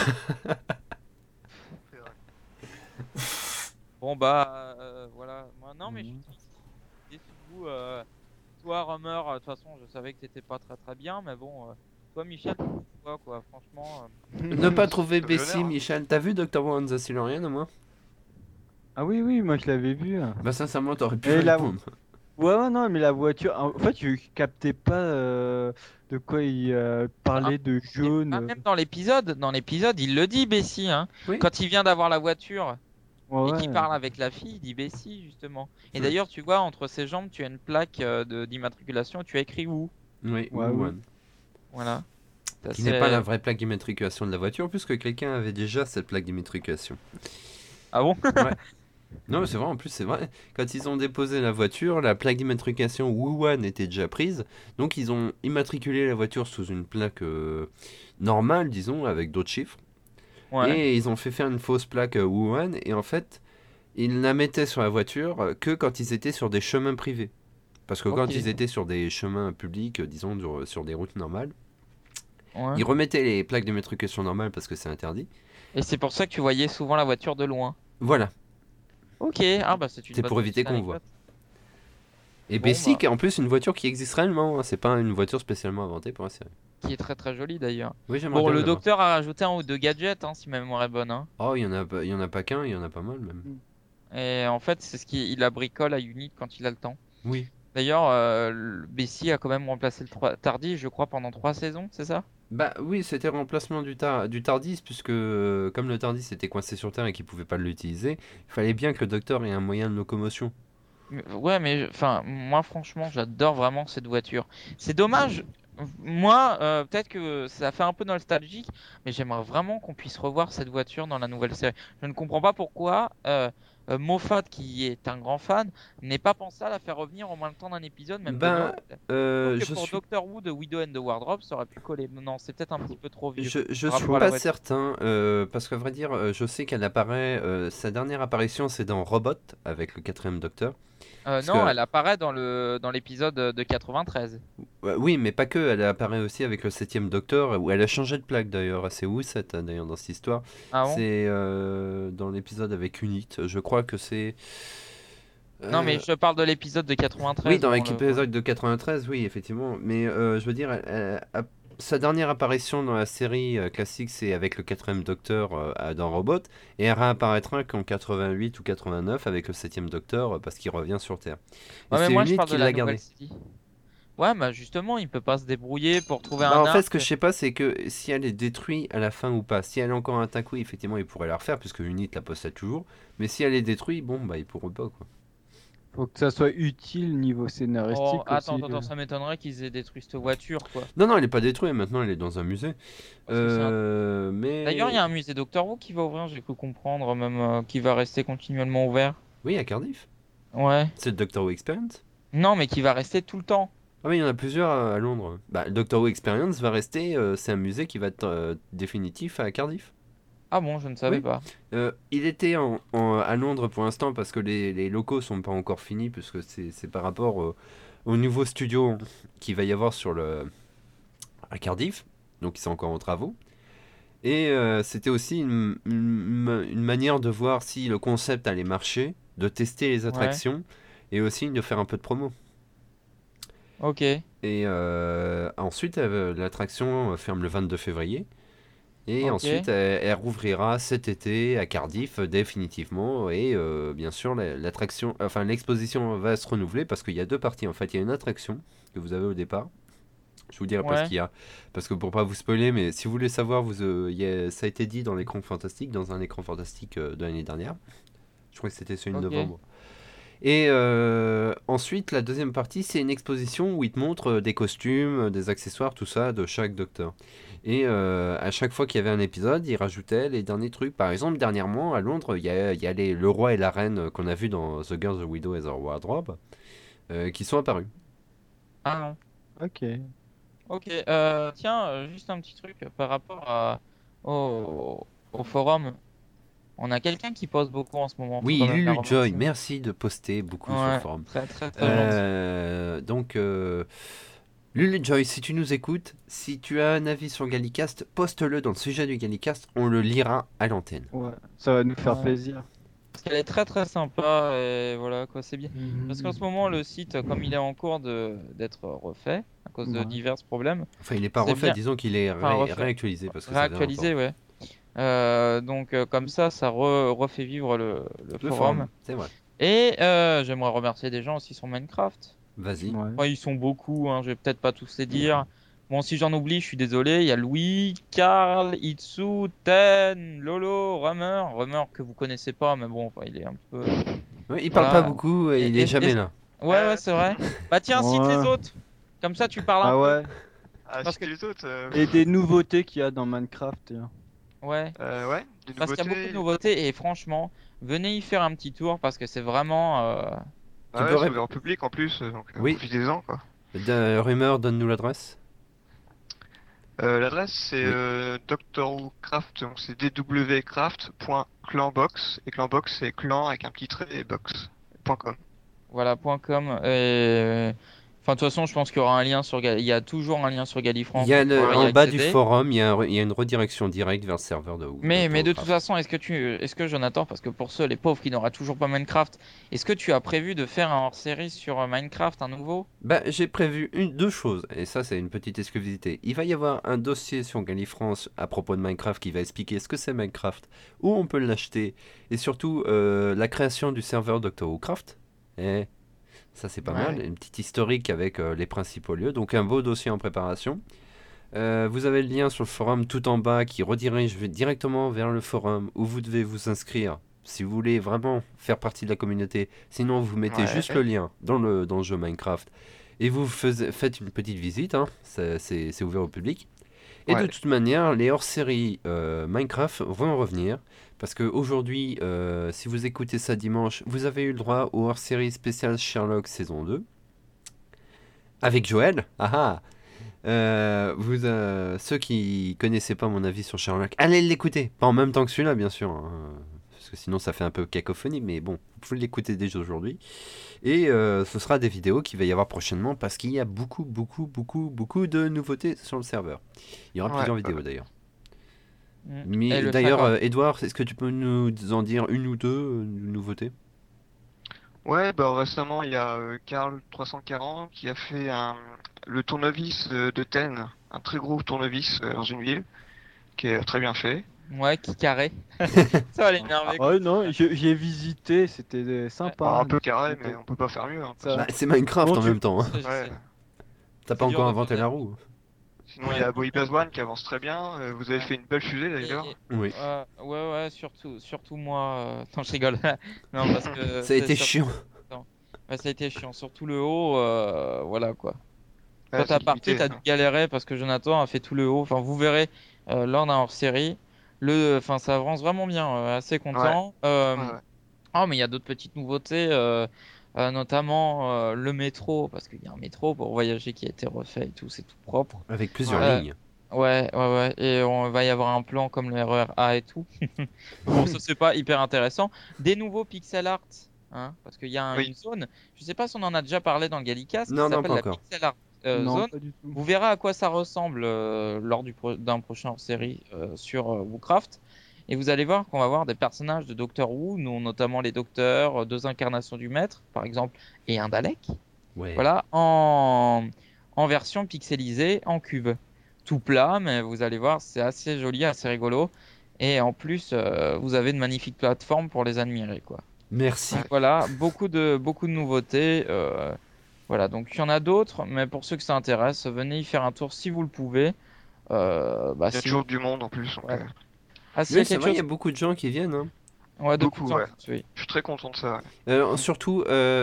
Bon bah voilà, moi non mais je Mhm. suis déçu de vous. Toi Romer, de toute façon je savais que t'étais pas très très bien, mais bon, toi Michel, quoi, franchement. Ne pas trouver Comme Bessie, l'honneur, hein. Michel. T'as vu Dr. Who and the Silurian au moins? Ah oui, oui, moi je l'avais vu. Bah sincèrement, t'aurais pu Et la... répondre. Ouais, non, mais la voiture. En fait, je captais pas de quoi il parlait de jaune. Même dans l'épisode, il le dit Bessie, hein. Oui. Quand il vient d'avoir la voiture Ouais, et qu'il ouais. parle avec la fille, il dit Bessie justement. Et Ouais. d'ailleurs, tu vois, entre ses jambes, tu as une plaque d'immatriculation, tu as écrit où? Oui, Ouais, Who oui. One. Voilà. Qui n'est pas la vraie plaque d'immatriculation de la voiture, puisque quelqu'un avait déjà cette plaque d'immatriculation. Ah bon? Ouais. Non, mais c'est vrai, en plus, c'est vrai. Quand ils ont déposé la voiture, la plaque d'immatriculation Wuhan était déjà prise. Donc, ils ont immatriculé la voiture sous une plaque normale, disons, avec d'autres chiffres. Ouais. Et ils ont fait faire une fausse plaque Wuhan. Et en fait, ils la mettaient sur la voiture que quand ils étaient sur des chemins privés. Parce que quand Ok. ils étaient sur des chemins publics, disons, sur des routes normales, Ouais. ils remettaient les plaques d'immatriculation normales parce que c'est interdit. Et c'est pour ça que tu voyais souvent la voiture de loin. Voilà. Ok, ah bah c'est une C'est bonne pour éviter petite qu'on voit. anecdote. Et Bon, Bessie, bah. qui est en plus une voiture qui existe réellement, hein. C'est pas une voiture spécialement inventée pour la série. Qui est très très jolie d'ailleurs. Oui, j'aimerais Bon, bien le l'avoir. docteur a rajouté un ou deux gadgets, hein, si ma mémoire est bonne. Hein. Oh, il y en a pas qu'un, il y en a pas mal même. Et en fait, c'est ce qu'il la bricole à Unit quand il a le temps. Oui. D'ailleurs, Bessie a quand même remplacé le Tardis, je crois, pendant 3 saisons, c'est ça? Bah oui, c'était remplacement du Tardis, puisque comme le Tardis était coincé sur Terre et qu'il pouvait pas l'utiliser, il fallait bien que le docteur ait un moyen de locomotion. Ouais, mais enfin, moi franchement, j'adore vraiment cette voiture. C'est dommage. Moi, peut-être que ça fait un peu nostalgique, mais j'aimerais vraiment qu'on puisse revoir cette voiture dans la nouvelle série. Je ne comprends pas pourquoi Moffat, qui est un grand fan, n'ait pas pensé à la faire revenir en moins de temps d'un épisode, même de Ben, Noël. Je trouve que je pour suis Doctor Who de Widow and the Wardrobe, ça aurait pu coller. Non, c'est peut-être un petit peu trop vieux Je par suis rapport à la pas voiture. certain, parce qu'à vrai dire, je sais qu'elle apparaît, sa dernière apparition c'est dans Robot, avec le quatrième docteur. Parce Non, que, elle apparaît dans l'épisode de 93. oui, mais pas que, elle apparaît aussi avec le septième docteur, où elle a changé de plaque d'ailleurs, c'est où cette d'ailleurs dans cette histoire. Ah bon? C'est dans l'épisode avec Unit, je crois que c'est... Non, mais euh, je parle de l'épisode de 93. oui, dans bon, l'épisode de 93, oui, effectivement, mais je veux dire, sa dernière apparition dans la série classique, c'est avec le quatrième docteur dans Robot, et elle réapparaîtra qu'en 88 ou 89 avec le septième docteur parce qu'il revient sur Terre. Et Ouais, mais c'est moi je Unit parle de qui la l'a nouvelle gardé. série. Ouais, bah justement, il peut pas se débrouiller pour trouver Bah, un en fait, ce arc. que je sais pas, c'est que si elle est détruite à la fin ou pas. Si elle est encore intacte, oui, effectivement, il pourrait la refaire, puisque Unit la possède toujours. Mais si elle est détruite, bon, bah, il pourrait pas, quoi. Faut que ça soit utile niveau Oh, scénaristique attends, aussi. attends, ça m'étonnerait qu'ils aient détruit cette voiture, quoi. Non, non, elle est pas détruite, maintenant, elle est dans un musée. Parce que c'est Mais... D'ailleurs, il y a un musée Doctor Who qui va ouvrir, j'ai cru comprendre, même qui va rester continuellement ouvert. Oui, à Cardiff. Ouais. C'est le Doctor Who Experience. Non, mais qui va rester tout le temps. Ah oui, il y en a plusieurs à Londres. Bah, le Doctor Who Experience va rester, c'est un musée qui va être définitif à Cardiff. Ah bon, je ne savais Oui. pas. Il était à Londres pour l'instant parce que les locaux sont pas encore finis, puisque c'est par rapport au nouveau studio qu'il va y avoir à Cardiff, donc ils sont encore en travaux. Et c'était aussi une manière de voir si le concept allait marcher, de tester les attractions, et aussi de faire un peu de promo. Ok. Et ensuite, l'attraction ferme le 22 février. Et Ok. ensuite, elle rouvrira cet été à Cardiff définitivement. Et bien sûr, l'attraction, enfin l'exposition va se renouveler parce qu'il y a deux parties. En fait, il y a une attraction que vous avez au départ. Je vous dirai pas ce Ouais. qu'il y a, parce que pour pas vous spoiler, mais si vous voulez savoir, ça a été dit dans l'écran fantastique, dans un écran fantastique de l'année dernière. Je crois que c'était celui de Ok. novembre. Et ensuite, la deuxième partie, c'est une exposition où ils te montrent des costumes, des accessoires, tout ça, de chaque docteur. Et à chaque fois qu'il y avait un épisode, ils rajoutaient les derniers trucs. Par exemple, dernièrement, à Londres, il y a le roi et la reine qu'on a vu dans The Girl, the Widow and the Wardrobe, qui sont apparus. Ah non. Ok. Ok. Tiens, juste un petit truc par rapport au forum. On a quelqu'un qui poste beaucoup en ce moment. faut Oui, quand même la Lulu Joy, remercier. merci de poster beaucoup sur le Ouais, forum. très très très gentil. Donc, Lulu Joy, si tu nous écoutes, si tu as un avis sur Gallicast, poste-le dans le sujet du Gallicast, on le lira à l'antenne. Ouais, ça va nous faire Ouais. plaisir. Parce qu'elle est très très sympa et voilà quoi, c'est bien. Parce qu'en ce moment, le site, comme il est en cours d'être refait à cause de Ouais. divers problèmes, Enfin, il n'est pas C'est refait, bien. disons qu'il est Enfin, refait. réactualisé. Parce que ça fait réactualisé, longtemps. ouais. Donc comme ça refait vivre le Le forum. forum, c'est vrai. Et j'aimerais remercier des gens aussi sur Minecraft. Vas-y. Ouais. Enfin, ils sont beaucoup, hein, je vais peut-être pas tous les dire. Bon, si j'en oublie, je suis désolé. Il y a Louis, Karl, Itsu, Ten, Lolo, Rummer que vous connaissez pas, mais bon, enfin, il est un peu. Ouais, il parle Voilà. pas beaucoup et il Et- est jamais et- là. Ouais, c'est vrai. Bah tiens, cite Ouais. les autres. Comme ça, tu parles un Ah peu. ouais. Ah, Parce c'était les autres. Et des nouveautés qu'il y a dans Minecraft. Ouais. Ouais, des Parce qu'il y a beaucoup nouveautés. de nouveautés et franchement, venez y faire un petit tour parce que c'est vraiment. Ah Tu ouais, peux c'est rép- ouvert au public en plus, donc Oui. profitez-en quoi. Rumeur, donne-nous l'adresse. L'adresse c'est Oui. Doctorwcraft, donc c'est dwcraft.clanbox et clanbox c'est clan avec un petit trait et box.com. Voilà, .com. Enfin, de toute façon, je pense qu'il y aura un lien sur il y a toujours un lien sur Galifrance. Il y a pour pouvoir y en bas du accéder. forum, il y a une redirection directe vers le serveur de Mais de toute Warcraft. façon, est-ce que Jonathan, parce que pour ceux, les pauvres qui n'auraient toujours pas Minecraft, est-ce que tu as prévu de faire un hors-série sur Minecraft, un nouveau? Bah, j'ai prévu deux choses, et ça c'est une petite exclusivité. Il va y avoir un dossier sur Galifrance à propos de Minecraft qui va expliquer ce que c'est Minecraft, où on peut l'acheter, et surtout la création du serveur Dr. Who-Craft. Et ça c'est pas Ouais. mal, une petite historique avec les principaux lieux, donc un beau dossier en préparation. Vous avez le lien sur le forum tout en bas qui redirige directement vers le forum où vous devez vous inscrire si vous voulez vraiment faire partie de la communauté. Sinon, vous mettez Ouais. juste le lien dans le jeu Minecraft et vous faites une petite visite. Hein. C'est ouvert au public. Et Ouais. de toute manière, les hors-séries Minecraft vont revenir. Parce qu'aujourd'hui, si vous écoutez ça dimanche, vous avez eu le droit au hors-série spécial Sherlock saison 2. Avec Joël. Ah ah. Ceux qui connaissaient pas mon avis sur Sherlock, allez l'écouter. Pas en même temps que celui-là, bien sûr. Hein, parce que sinon, ça fait un peu cacophonie. Mais bon, vous pouvez l'écouter déjà aujourd'hui. Et ce sera des vidéos qu'il va y avoir prochainement parce qu'il y a beaucoup de nouveautés sur le serveur. Il y aura Ouais, plusieurs ouais. vidéos d'ailleurs. Et Mais le d'ailleurs, savoir. Edouard, est-ce que tu peux nous en dire une ou deux nouveautés? Ouais, bah récemment il y a Karl340 qui a fait le tournevis de Ten, un très gros tournevis dans une ville, qui est très bien fait. Ouais, qui carré. Ça va l'énerver. Ouais, non, j'ai visité, c'était sympa. Alors, un peu carré, mais on peut pas faire mieux. Hein. Ça- Bah, c'est Minecraft Bon, en tu- même temps. Hein. Je sais. Ouais. T'as pas C'est dur encore de inventé faire la des- roue. Sinon il y a Boy Baz One qui avance très bien. Vous avez fait une belle fusée d'ailleurs. Oui. Ouais, surtout moi. Non, je rigole. Non, parce que Ça a été sur- chiant. Ouais, ça a été chiant. Surtout le haut, voilà quoi. Ouais, Toi, t'as c'est parti, limité, t'as dû galérer parce que Jonathan a fait tout le haut. Enfin, vous verrez lors d'un hors-série. Enfin, ça avance vraiment bien. Assez content. Ouais, ouais. Oh, mais il y a d'autres petites nouveautés, notamment le métro, parce qu'il y a un métro pour voyager qui a été refait et tout, c'est tout propre. Avec plusieurs Ouais. lignes. Ouais. Et on va y avoir un plan comme le RER A et tout. Bon, ça c'est pas hyper intéressant. Des nouveaux pixel art, hein, parce qu'il y a Oui. une zone. Je sais pas si on en a déjà parlé dans le Gallicast, Non, qui non, s'appelle pas la encore. pixel art non, zone. pas du tout. Vous verrez à quoi ça ressemble lors d'un prochain hors-série sur Woocraft. Et vous allez voir qu'on va voir des personnages de Doctor Who, notamment les docteurs, deux incarnations du maître, par exemple, et un Dalek. Ouais. Voilà, en version pixelisée, en cube. Tout plat, mais vous allez voir, c'est assez joli, assez rigolo. Et en plus, vous avez de magnifiques plateformes pour les admirer, quoi. Merci. Donc voilà, beaucoup de nouveautés. Voilà, donc il y en a d'autres, mais pour ceux que ça intéresse, venez y faire un tour si vous le pouvez. Bah, Il y a si... toujours du monde en plus. Donc, Ouais. Ah, s'il y a Oui, c'est quelque vrai, il y a chose... beaucoup de gens qui viennent. Hein. Ouais, de Beaucoup, plus en ouais. plus, oui. je suis très content de ça. Surtout,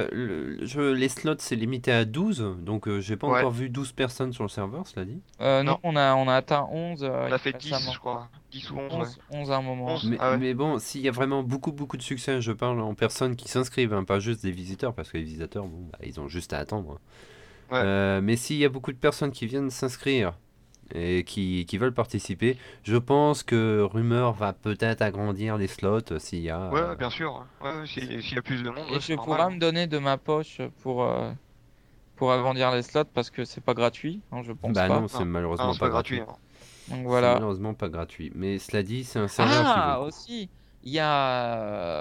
les slots, c'est limité à 12. Donc, j'ai pas Ouais. encore vu 12 personnes sur le serveur, cela dit. Non, Non. on a atteint 11 On a fait 10, récemment. je crois. 10 ou 11, ouais. 11 à un moment. 11. Mais, Ah ouais. mais bon, s'il y a vraiment beaucoup de succès, je parle en personnes qui s'inscrivent, hein, pas juste des visiteurs, parce que les visiteurs, bon, bah, ils ont juste à attendre. Hein. Ouais. Mais s'il y a beaucoup de personnes qui viennent s'inscrire et qui veulent participer. Je pense que Rumeur va peut-être agrandir les slots s'il y a. Ouais, bien sûr. Ouais, s'il y a plus de monde, Et ouais, je c'est pourrais normal. me donner de ma poche pour agrandir les slots parce que c'est pas gratuit, hein, je pense Bah pas. non, c'est Non. malheureusement Non, c'est pas pas gratuit. gratuit. Hein. Donc C'est voilà. malheureusement pas gratuit. Mais cela dit, c'est un serveur qui vaut Ah, le coup. aussi, il y a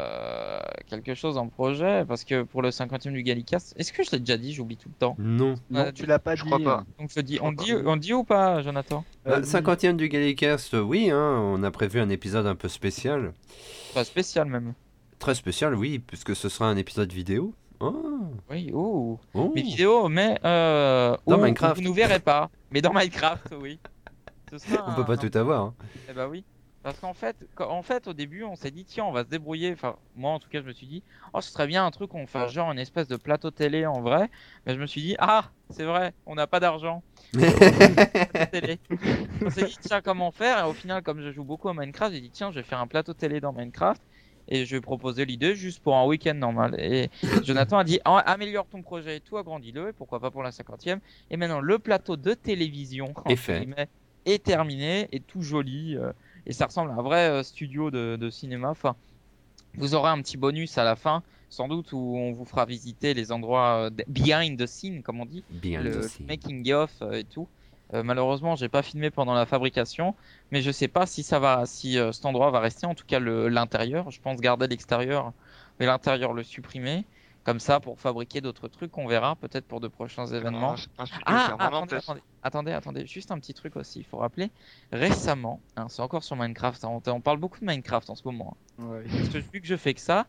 quelque chose en projet parce que pour le 50e du Gallicast, est-ce que je l'ai déjà dit? J'oublie tout le temps. Non. Non, Ouais, tu l'as pas Je dit. crois pas. Donc je dis, Je crois pas. on dit ou pas, Jonathan? Bah, Oui. 50e du Gallicast, oui, hein, on a prévu un épisode un peu spécial. Pas spécial même. Très spécial, oui, puisque ce sera un épisode vidéo. Oh, Oui, oh. oh. Mes vidéos, mais Dans où Minecraft. vous nous verrez pas. Mais dans Minecraft, oui. Ce sera On peut pas un- tout avoir. Hein. Eh bah oui. Parce qu'en fait, au début, on s'est dit, tiens, on va se débrouiller. Enfin, moi, en tout cas, je me suis dit, oh, ce serait bien un truc où on fait genre une espèce de plateau télé en vrai. Mais je me suis dit, ah, c'est vrai, on n'a pas d'argent. Plateau télé. On s'est dit, tiens, comment faire? Et au final, comme je joue beaucoup à Minecraft, j'ai dit, tiens, je vais faire un plateau télé dans Minecraft. Et je vais proposer l'idée juste pour un week-end normal. Et Jonathan a dit, ah, améliore ton projet et tout, agrandis-le. Et pourquoi pas pour la 50e. Et maintenant, le plateau de télévision, Est entre fait. guillemets, est terminé, est tout joli. Et ça ressemble à un vrai studio de cinéma. Enfin, vous aurez un petit bonus à la fin, sans doute, où on vous fera visiter les endroits behind the scene, comme on dit, Bien le aussi. making of et tout. Malheureusement, j'ai pas filmé pendant la fabrication, mais je sais pas si cet endroit va rester. En tout cas, l'intérieur, je pense garder l'extérieur, mais l'intérieur le supprimer. Comme ça, pour fabriquer d'autres trucs, on verra peut-être pour de prochains événements. Un studio Ah, permanent, attendez, peut-être. attendez, juste un petit truc aussi, il faut rappeler. Récemment, hein, c'est encore sur Minecraft, hein, on parle beaucoup de Minecraft en ce moment, hein, Ouais. parce que vu que je fais que ça,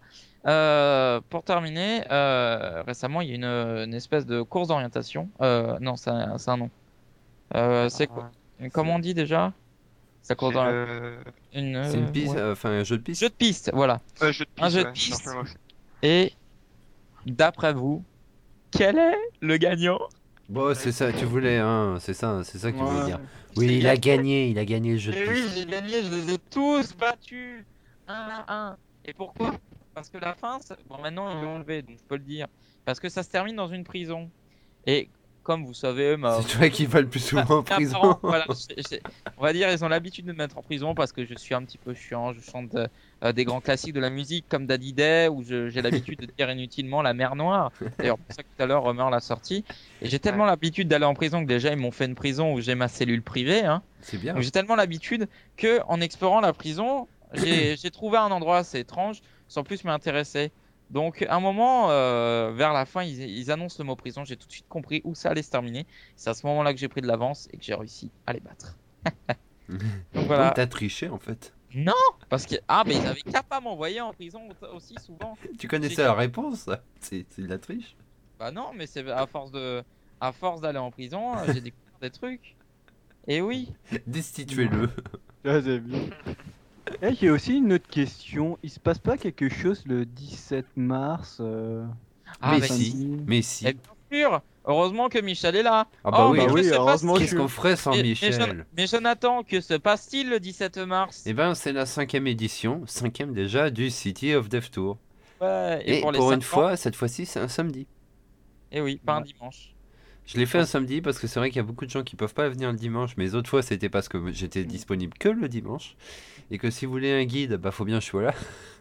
pour terminer, récemment il y a une espèce de course d'orientation. Non, c'est un nom. C'est quoi? Comment on dit déjà? Ça course C'est d'orientation. C'est une piste, Ouais. enfin un jeu de piste. Jeu de piste, voilà. jeu de Un piste, jeu de ouais, piste. simplement. Et d'après vous, quel est le gagnant? Bon, c'est ça, tu voulais, hein, c'est ça que tu voulais Ouais. dire. Oui, il a gagné le jeu de Et oui, piste. j'ai gagné, je les ai tous battus, un à un. Et pourquoi? Parce que la fin, bon maintenant ils l'ont enlevé, donc je peux le dire. Parce que ça se termine dans une prison. Et comme vous savez, C'est toi qui vas le plus souvent en mes prison. parents, voilà, on va dire, ils ont l'habitude de me mettre en prison parce que je suis un petit peu chiant. Je chante des grands classiques de la musique comme Daddy Day, où j'ai l'habitude de dire inutilement la mer Noire. D'ailleurs, pour ça que tout à l'heure, Romain l'a sorti. Et j'ai tellement l'habitude d'aller en prison que déjà, ils m'ont fait une prison où j'ai ma cellule privée. Hein. C'est bien. Donc j'ai tellement l'habitude que en explorant la prison, j'ai trouvé un endroit assez étrange, sans plus m'intéresser. Donc à un moment, vers la fin, ils annoncent le mot prison. J'ai tout de suite compris où ça allait se terminer. C'est à ce moment-là que j'ai pris de l'avance et que j'ai réussi à les battre. Donc voilà. Donc t'as triché en fait. Non, parce que mais ils avaient qu'à pas m'envoyer en prison aussi souvent. Tu connaissais la réponse? C'est de la triche. Bah non, mais c'est à force d'aller en prison, j'ai découvert des trucs. Et oui. Destituez-le. Ah, c'est bien. Eh, j'ai aussi une autre question. Il se passe pas quelque chose le 17 mars Mais mais si, mais Et si. bien sûr, heureusement que Michel est là. Ah bah oui. mais Bah je oui, sais pas heureusement. si- Qu'est-ce qu'on ferait sans Michel? Mais Jonathan, que se passe-t-il le 17 mars? Eh ben, c'est la 5e édition, 5e déjà, du City of Death Tour. Ouais, Et pour les pour 5 une fois, cette fois-ci, c'est un samedi. Et oui, pas un Ouais. dimanche. Je l'ai fait un samedi parce que c'est vrai qu'il y a beaucoup de gens qui peuvent pas venir le dimanche, mais les autres fois, c'était parce que j'étais disponible que le dimanche. Et que si vous voulez un guide, bah faut bien que je sois là.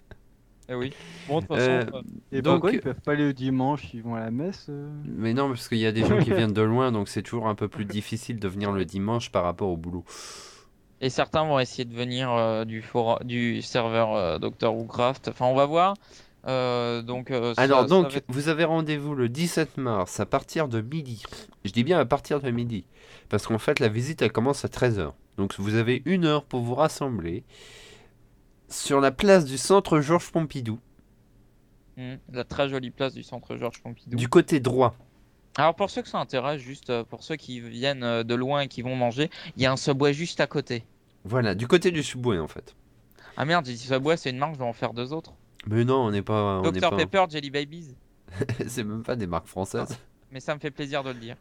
Et oui. Bon, de toute façon, Et Donc- pourquoi ils peuvent pas aller le dimanche? Ils vont à la messe Mais non, parce qu'il y a des gens qui viennent de loin, donc c'est toujours un peu plus difficile de venir le dimanche par rapport au boulot. et certains vont essayer de venir du serveur Dr. Woocraft. Enfin, on va voir. Alors donc, va être- vous avez rendez-vous le 17 mars à partir de midi. Je dis bien à partir de midi. Parce qu'en fait, la visite, elle commence à 13h. Donc vous avez 1 heure pour vous rassembler sur la place du centre Georges Pompidou, la très jolie place du centre Georges Pompidou. du côté droit. Alors, pour ceux que ça intéresse, juste pour ceux qui viennent de loin et qui vont manger, il y a un Subway juste à côté. Voilà, du côté du Subway en fait. Ah merde, j'ai dit Subway, c'est une marque, je vais en faire 2 autres. Mais non, on n'est pas... on n'est Dr pas... Pepper, Jelly Babies. c'est même pas des marques françaises. Mais ça me fait plaisir de le dire.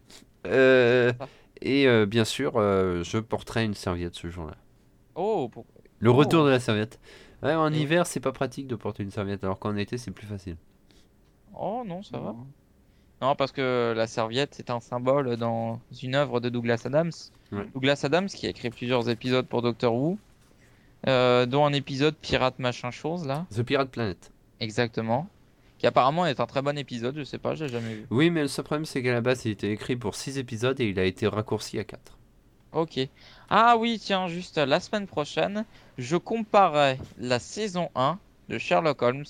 Et bien sûr, je porterai une serviette ce jour-là. Oh, Le Oh. retour de la serviette. Ouais, en Et- hiver, c'est pas pratique de porter une serviette, alors qu'en été, c'est plus facile. oh non, ça va. Non, parce que la serviette, c'est un symbole dans une œuvre de Douglas Adams. Ouais. Douglas Adams qui a écrit plusieurs épisodes pour Doctor Who, dont un épisode pirate machin chose là, The Pirate Planet. exactement, qui apparemment est un très bon épisode, je sais pas, j'ai jamais vu. Oui, mais le seul problème, c'est qu'à la base, il était écrit pour 6 épisodes et il a été raccourci à 4. Ok. Ah oui, tiens, juste la semaine prochaine, je comparerai la saison 1 de Sherlock Holmes,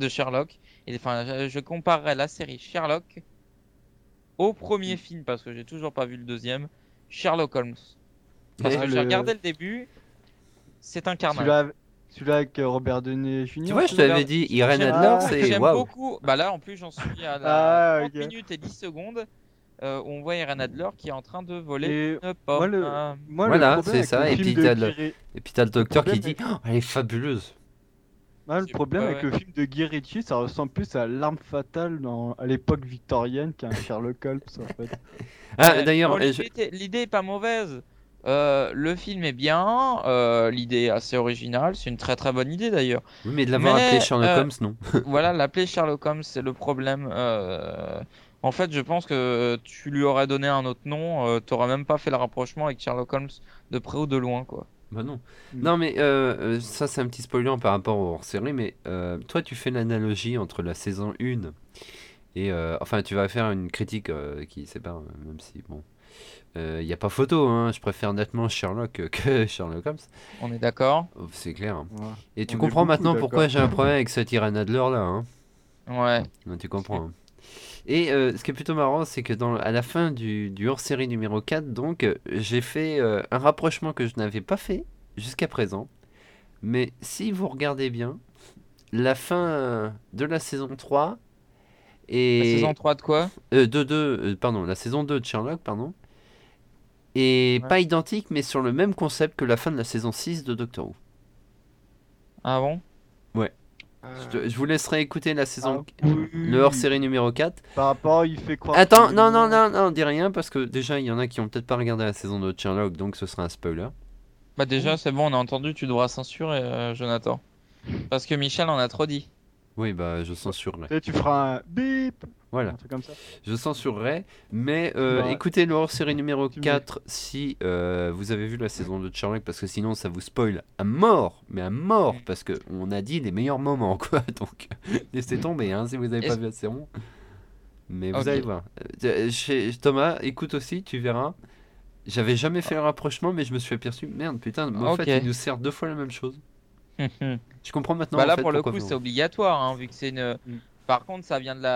je comparerai la série Sherlock au premier film, parce que j'ai toujours pas vu le deuxième, Sherlock Holmes. Parce Et que j'ai regardé le début, c'est un carnage. Celui-là avec Robert Downey Jr. tu vois, je t'avais dit, Irene J'aime- Adler, c'est J'aime waouh. beaucoup. Bah là, en plus, j'en suis à la Ah, 30 ok. minutes et 10 secondes. On voit Irene Adler qui est en train de voler Et une pomme. moi, Voilà, le problème c'est avec ça, le et film puis de t'as le- Guy Ri- Et puis t'as le docteur qui problème dit oh, elle est fabuleuse. moi, le C'est- problème ouais, avec ouais. le film de Guy Ritchie, ça ressemble plus à L'Arme Fatale à l'époque victorienne qu'à un Sherlock Holmes en fait. Ah, Ouais, d'ailleurs, bon, l'idée est pas mauvaise. Le film est bien. L'idée est assez originale. C'est une très très bonne idée d'ailleurs. oui, mais de l'avoir Mais, appelé Sherlock Holmes, non. Voilà, l'appeler Sherlock Holmes, c'est le problème. En fait, je pense que tu lui aurais donné un autre nom, t'aurais même pas fait le rapprochement avec Sherlock Holmes de près ou de loin, quoi. Bah non. Mm. Non, mais ça, c'est un petit spoiler par rapport aux hors-série, mais toi, tu fais l'analogie entre la saison 1 et. Enfin, tu vas faire une critique qui sépare, même si, bon. Il n'y a pas photo, hein. Je préfère nettement Sherlock que Sherlock Holmes. On est d'accord? Oh, c'est clair. Hein. Ouais. Et tu On est comprends beaucoup maintenant d'accord. pourquoi j'ai un problème avec cette Irene Adler là. Hein. Ouais. Non, tu comprends. Hein. Et ce qui est plutôt marrant, c'est que à la fin du hors-série numéro 4, donc, j'ai fait un rapprochement que je n'avais pas fait jusqu'à présent. Mais si vous regardez bien, la fin de la saison 3 et... La saison 3 de quoi? pardon, la saison 2 de Sherlock, pardon, est Ouais. pas identique, mais sur le même concept que la fin de la saison 6 de Doctor Who. Ah bon? Je vous laisserai écouter la saison... Ah, oui. Le hors-série numéro 4. Par rapport, il fait croire. Attends, que- non, dis rien, parce que déjà, il y en a qui ont peut-être pas regardé la saison 2 de Sherlock, donc ce sera un spoiler. Bah déjà, c'est bon, on a entendu, tu devras censurer, Jonathan. Parce que Michel en a trop dit. Oui, bah, je censurerai. Tu sais, tu feras un bip, Voilà. un truc comme ça. Je censurerai, mais Bah, écoutez le hors-série numéro tu me- 4 si vous avez vu la saison 2 de Sherlock, parce que sinon ça vous spoil à mort, mais à mort, parce qu'on a dit les meilleurs moments, quoi, donc laissez tomber, hein, si vous n'avez pas Est-ce- vu la série. Mais vous Ok. allez voir. Thomas, écoute aussi, tu verras. J'avais jamais fait le rapprochement, mais je me suis aperçu, merde, putain, mais en Ok. fait, il nous sert 2 fois la même chose. Je comprends maintenant. Bah en là fait, pour le pourquoi coup vous- c'est obligatoire hein, vu que c'est une. Mm. Par contre ça vient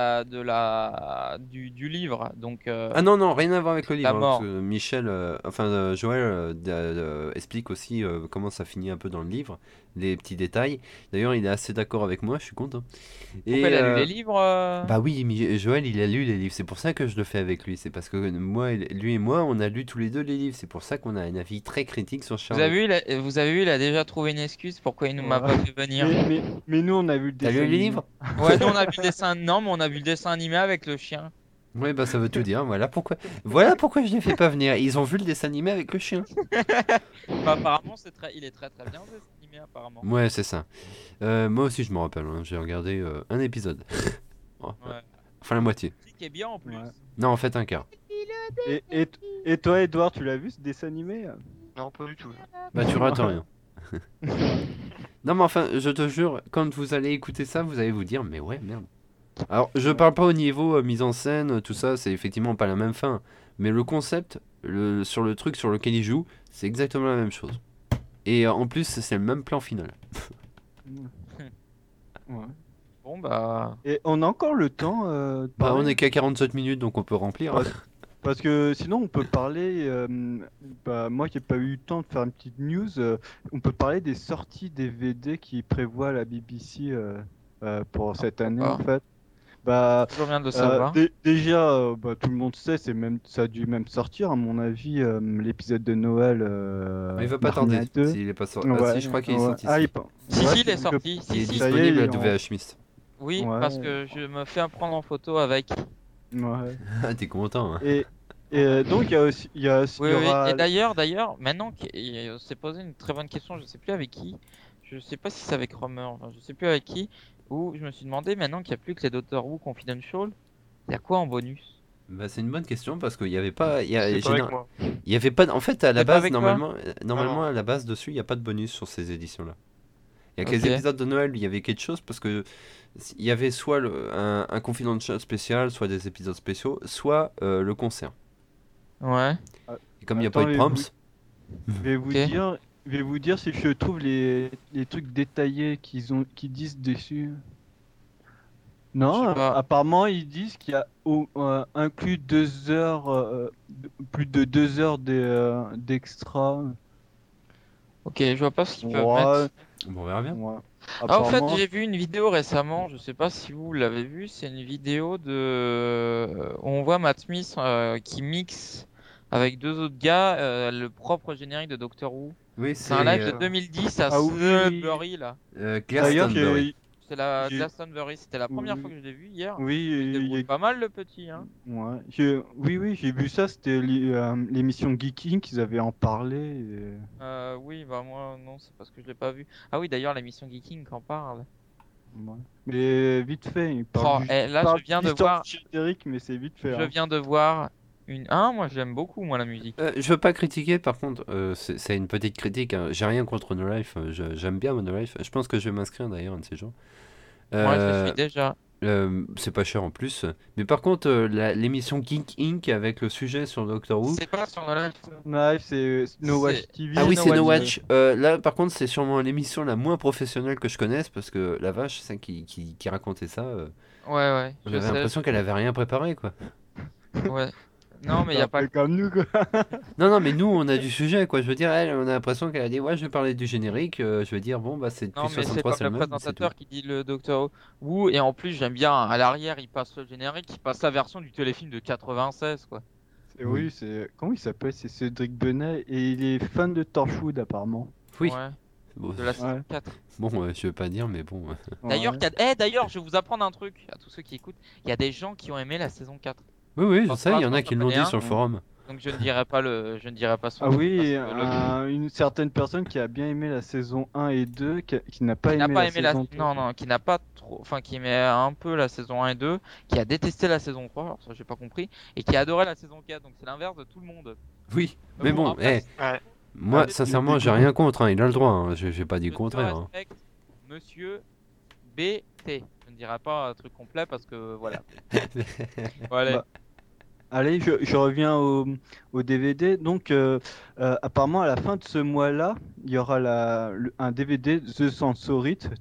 du livre donc. Ah non, rien à voir avec le livre. La Hein, mort. parce que Michel, Joël explique aussi comment ça finit un peu dans le livre, les petits détails. D'ailleurs, il est assez d'accord avec moi, je suis content. Pourquoi il a lu les livres Bah oui, Joël, il a lu les livres. C'est pour ça que je le fais avec lui. C'est parce que lui et moi, on a lu tous les deux les livres. C'est pour ça qu'on a un avis très critique sur Vous Sherlock. avez vu, il a déjà trouvé une excuse pourquoi il ne m'a Ouais. pas fait venir. Mais nous, on a vu le T'as dessin. lu les animé. livres? Ouais, nous on a vu le dessin. Non, mais on a vu le dessin animé avec le chien. Oui, bah ça veut tout dire. Voilà pourquoi je les fais pas venir. Ils ont vu le dessin animé avec le chien. Bah, apparemment il est très très bien le dessin animé apparemment. Ouais, c'est ça. Moi aussi, je me rappelle. Hein, j'ai regardé un épisode. Oh, Ouais. Enfin, la moitié. Qui est bien en plus. Ouais. Non, en fait, un quart. Et toi, Edouard, tu l'as vu ce dessin animé? Non, pas du tout. Bah, tu rates rien. Non, mais enfin, je te jure, quand vous allez écouter ça, vous allez vous dire, mais ouais, merde. Alors, je parle pas au niveau mise en scène, tout ça, c'est effectivement pas la même fin. Mais le concept, sur le truc sur lequel il joue, c'est exactement la même chose. Et en plus, c'est le même plan final. Ouais. Bon bah. Et on a encore le temps. De Bah, parler on est qu'à 47 minutes, donc on peut remplir. Ouais. Parce que sinon, on peut parler. Bah, moi qui n'ai pas eu le temps de faire une petite news, on peut parler des sorties DVD qui prévoit la BBC pour cette année Ah. en fait. Bah, Toujours bien de le savoir. déjà, bah, tout le monde sait, ça a dû même sortir à mon avis, l'épisode de Noël. Il va pas Narnia tarder. 2. S'il est pas sorti. Ouais, Ah, si, je crois qu'il est ouais. sorti. Ah, si. il Si, ouais, si, il est je- sorti. Il Si, est si. ça y est, disponible à il est en- WH Smith. Oui, Ouais. parce que je me fais prendre en photo avec. Ouais. Ah, t'es content, hein. Et donc, il y a aussi. Il y a, Oui, il y oui. aura- Et d'ailleurs, maintenant on s'est posé une très bonne question, je sais plus avec qui, je sais pas si c'est avec Romer, enfin, je sais plus avec qui, où je me suis demandé maintenant qu'il n'y a plus que les Doctor Who Confidential, Il y a quoi en bonus? Bah, c'est une bonne question parce qu'il y avait pas. C'est pas avec moi. Il y avait pas. En fait, à la C'est pas base, avec toi normalement, Non. à la base dessus, il n'y a pas de bonus sur ces éditions-là. Il y a que Ok. les épisodes de Noël où il y avait quelque chose parce que il y avait soit un confidential spécial, soit des épisodes spéciaux, soit le concert. Ouais. Et comme il n'y a Attends, pas eu de prompts, Je vais vous Ok. dire, je vais vous dire si je trouve les trucs détaillés qu'ils disent dessus. Je Non, sais pas. apparemment ils disent qu'il y a inclus 2 heures, plus de 2 heures d'extra. Ok, je vois pas ce qu'ils peuvent Ouais, mettre. bon, on verra bien. ouais. Ah, en fait, Apparemment, j'ai vu une vidéo récemment, je sais pas si vous l'avez vu, c'est une vidéo où on voit Matt Smith qui mixe avec deux autres gars le propre générique de Doctor Who. Oui, C'est un live de c'est 2010 à Ah oui. Sudbury là. d'ailleurs, Glastonbury. C'est la j'ai- Glastonbury, c'était la première Oui. fois que je l'ai vu hier. oui, Il se débrouille pas mal le petit, hein. ouais. Oui, j'ai vu ça. C'était l'émission Geeking qu'ils avaient en parlé. Oui, bah moi non, c'est parce que je l'ai pas vu. Ah oui, d'ailleurs l'émission Geeking qu'en parle. Ouais. Mais vite fait, il Oh, parle là parle je viens de d'histoire voir, du générique, mais c'est vite fait. je Hein. viens de voir moi j'aime beaucoup moi la musique. Je veux pas critiquer, par contre, c'est une petite critique, hein. J'ai rien contre No Life, j'aime bien No Life. Je pense que je vais m'inscrire d'ailleurs un de ces jours. Moi je le Euh, suis déjà. c'est pas cher en plus. Mais par contre, l'émission Geek Inc. avec le sujet sur Doctor Who. C'est pas sur le live. Knife, c'est No Watch C'est- TV. Ah oui, No c'est No Watch. Watch. Là, par contre, c'est sûrement l'émission la moins professionnelle que je connaisse parce que la vache, c'est qui racontait ça. Ouais, je J'avais sais. l'impression qu'elle avait rien préparé, quoi. Ouais. Non, mais il y C'est a un pas. peu comme nous, quoi. Non, mais nous, on a du sujet, quoi. Je veux dire, elle, on a l'impression qu'elle a dit, ouais, je vais parler du générique. Je vais dire, bon, bah, c'est Non, depuis mais c'est 63, comme c'est le le même, c'est tout. présentateur qui dit le Docteur Who. Et en plus, j'aime bien à l'arrière, il passe le générique, il passe la version du téléfilm de 96, quoi. Oui, c'est. Comment il s'appelle? C'est Cédric Benet et il est fan de Torchwood, apparemment. Oui. Ouais, Bon, de la saison Ouais. 4. je veux pas dire, mais bon. D'ailleurs, Ouais. d'ailleurs, je vais vous apprendre un truc à tous ceux qui écoutent. Il y a des gens qui ont aimé la saison 4. Oui, je Enfin, sais, il y en a qui l'ont dit sur le Ouais. forum. Donc je ne dirai pas je ne dirai pas son Ah nom, oui, parce que une certaine personne qui a bien aimé la saison 1 et 2, qui n'a pas qui n'a aimé pas la aimé la saison 3. non, qui n'a pas trop, enfin qui aimait un peu la saison 1 et 2, qui a détesté la saison 3, alors ça j'ai pas compris, et qui a adoré la saison 4. Donc c'est l'inverse de tout le monde. Oui, mais bon, après, Ouais. moi, Ah, sincèrement, mais j'ai rien contre, hein. Il a le droit, hein. J'ai pas dit je le te contraire, hein. respecte, Monsieur BT. Je ne dirai pas un truc complet parce que voilà. Voilà. Bah, Allez, je reviens au DVD. Donc, apparemment, à la fin de ce mois-là, il y aura un DVD The Sensorite,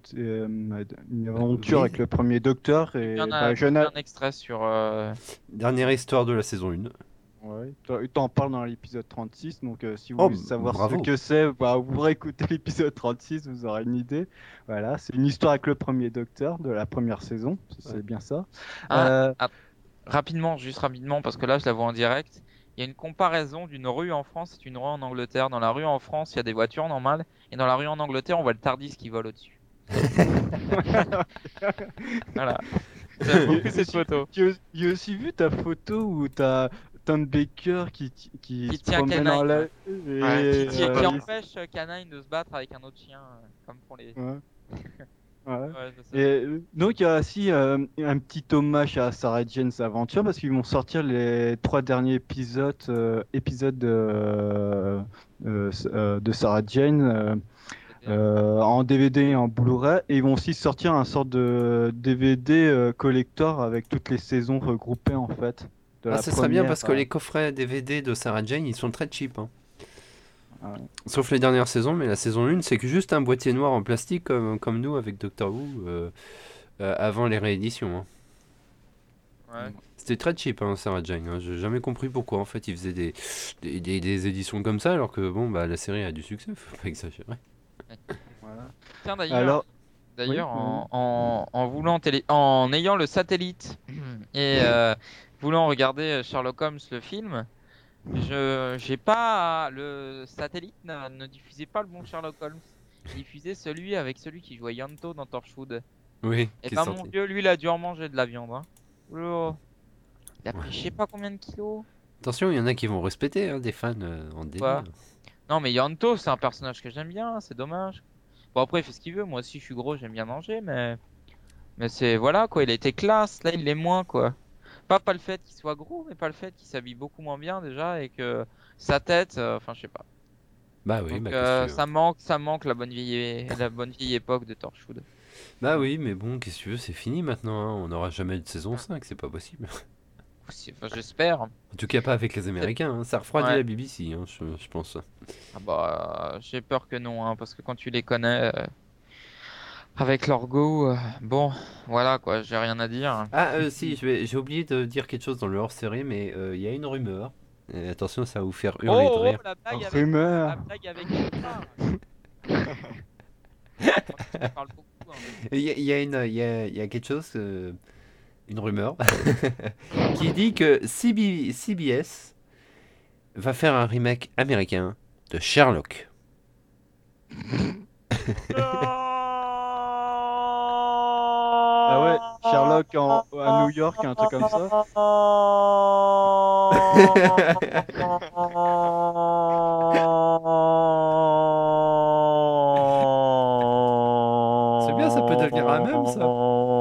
une aventure Oui. avec le premier Docteur. Il Et y en bah, a je n'a- un extrait sur. Dernière histoire de la saison 1. Ouais, t'en parles dans l'épisode 36, donc si vous Oh, voulez savoir bravo. ce que c'est, bah, vous réécoutez l'épisode 36, vous aurez une idée. Voilà, c'est une histoire avec le premier Docteur de la première saison, c'est bien ça. Ah, rapidement, juste rapidement, parce que là je la vois en direct. Il y a une comparaison d'une rue en France et d'une rue en Angleterre. Dans la rue en France, il y a des voitures normales, et dans la rue en Angleterre, on voit le Tardis qui vole au-dessus. Voilà. J'aime beaucoup cette photo. J'ai aussi vu ta photo où t'as Tom Baker qui Qui se tient promène Canine, en la... ouais. et, Ouais, Qui il- empêche Canine de se battre avec un autre chien, comme font les. Ouais. Ouais. Ouais, je sais. Et donc il y a aussi un petit hommage à Sarah Jane's Aventure parce qu'ils vont sortir les 3 derniers épisodes de Sarah Jane en DVD et en Blu-ray, et ils vont aussi sortir un sort de DVD collector avec toutes les saisons regroupées en fait. De Ah, la ce serait bien première parce que les coffrets DVD de Sarah Jane, ils sont très cheap, hein. Ouais. Sauf les dernières saisons, mais la saison 1, c'est que juste un boîtier noir en plastique comme nous avec Doctor Who avant les rééditions, hein. Ouais. C'était très cheap, hein, Sarah Jane, hein. J'ai jamais compris pourquoi en fait ils faisaient des éditions comme ça alors que bon, bah, la série a du succès, faut pas exagérer. Voilà. Tiens d'ailleurs, Alors, d'ailleurs oui, en voulant en ayant le satellite et voulant regarder Sherlock Holmes le film, j'ai pas le satellite ne diffusait pas le bon Sherlock Holmes. Il diffusait celui avec celui qui jouait Yanto dans Torchwood. Oui, Et qui est bah mon sorti. vieux, lui il a dû en manger de la viande, hein. Oula. Il a pris je sais pas combien de kilos. Attention, il y en a qui vont respecter, hein, des fans en Quoi délire. Non mais Yanto c'est un personnage que j'aime bien, c'est dommage. Bon après il fait ce qu'il veut, moi aussi je suis gros, j'aime bien manger, mais c'est voilà quoi, il a été classe, là il l'est moins quoi. Pas le fait qu'il soit gros, mais pas le fait qu'il s'habille beaucoup moins bien déjà et que sa tête, enfin je sais pas. Bah oui, Donc bah qu'est-ce que tu veux. ça manque la bonne vieille époque de Torchwood. Bah oui, mais bon, qu'est-ce que tu veux, c'est fini maintenant, hein. On n'aura jamais de saison 5, c'est pas possible. Enfin, j'espère. En tout cas, pas avec les Américains, hein. Ça refroidit Ouais. la BBC, hein, je pense. Ah bah, j'ai peur que non, hein, parce que quand tu les connais, avec leur go, bon, voilà quoi, j'ai rien à dire. Ah, si, j'ai oublié de dire quelque chose dans le hors-série, mais il y a une rumeur. Et attention, ça va vous faire hurler de Oh, rire. la blague avec Rumeur. Oprah. Je parle beaucoup, hein. Il y a quelque chose, une rumeur, qui dit que CBS va faire un remake américain de Sherlock. Ah ouais, Sherlock à New York, un truc comme ça. C'est bien, ça peut devenir un mème, ça.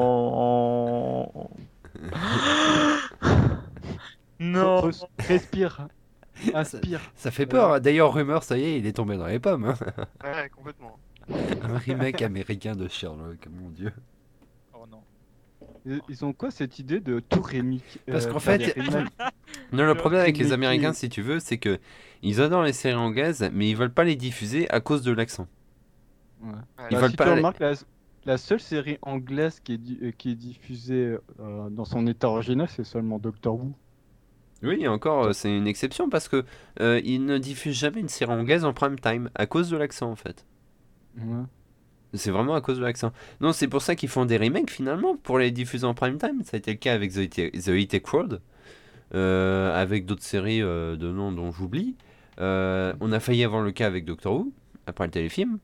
Non. Respire. Inspire. Ça fait peur, hein. D'ailleurs, rumeur, ça y est, il est tombé dans les pommes, hein. Ouais, complètement. Un remake américain de Sherlock, mon dieu. Oh non. Ils ont quoi cette idée de tout remake Parce qu'en faire fait, des remakes Non, le problème avec les remake, Américains, si tu veux, c'est que ils adorent les séries anglaises, mais ils veulent pas les diffuser à cause de l'accent. Ouais. Ils Bah, veulent si pas tu les- remarques, la seule série anglaise qui est diffusée dans son état original, c'est seulement Doctor Who. Oui, et encore, c'est une exception parce que ils ne diffusent jamais une série anglaise en prime time à cause de l'accent, en fait. Ouais. C'est vraiment à cause de l'accent. Non, c'est pour ça qu'ils font des remakes finalement pour les diffuser en prime time. Ça a été le cas avec The Hit Crowd, avec d'autres séries de noms dont j'oublie. On a failli avoir le cas avec Doctor Who après le téléfilm.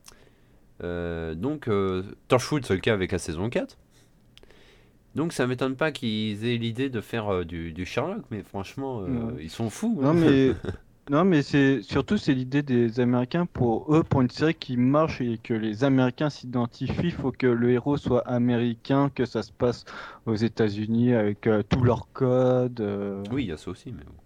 Donc, Torchwood, c'est le cas avec la saison 4. Donc, ça m'étonne pas qu'ils aient l'idée de faire du Sherlock, mais franchement, Ouais. ils sont fous. Non hein. mais non mais c'est l'idée des Américains pour eux, pour une série qui marche et que les Américains s'identifient, il faut que le héros soit américain, que ça se passe aux États-Unis avec tous leurs codes. Oui, il y a ça aussi, mais bon.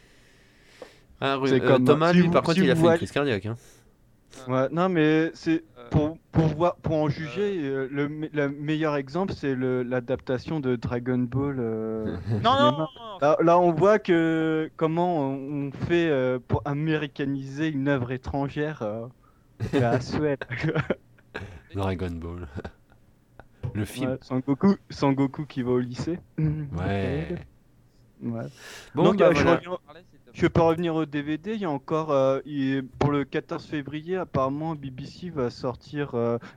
Ah, C'est comme, Thomas, si lui, vous- par contre, si il a vous fait une voyez- crise cardiaque. Hein. Ouais, non mais c'est Euh, pour en juger, le meilleur exemple c'est l'adaptation de Dragon Ball au Non, cinéma. non. Là, on voit que comment on fait pour américaniser une œuvre étrangère à Suède. Dragon Ball. Le film. Ouais, Sangoku qui va au lycée. Ouais. Ouais. Bon, Donc, bah, je voilà. reviens- Je peux revenir au DVD. Il y a encore, pour le 14 février, apparemment, BBC va sortir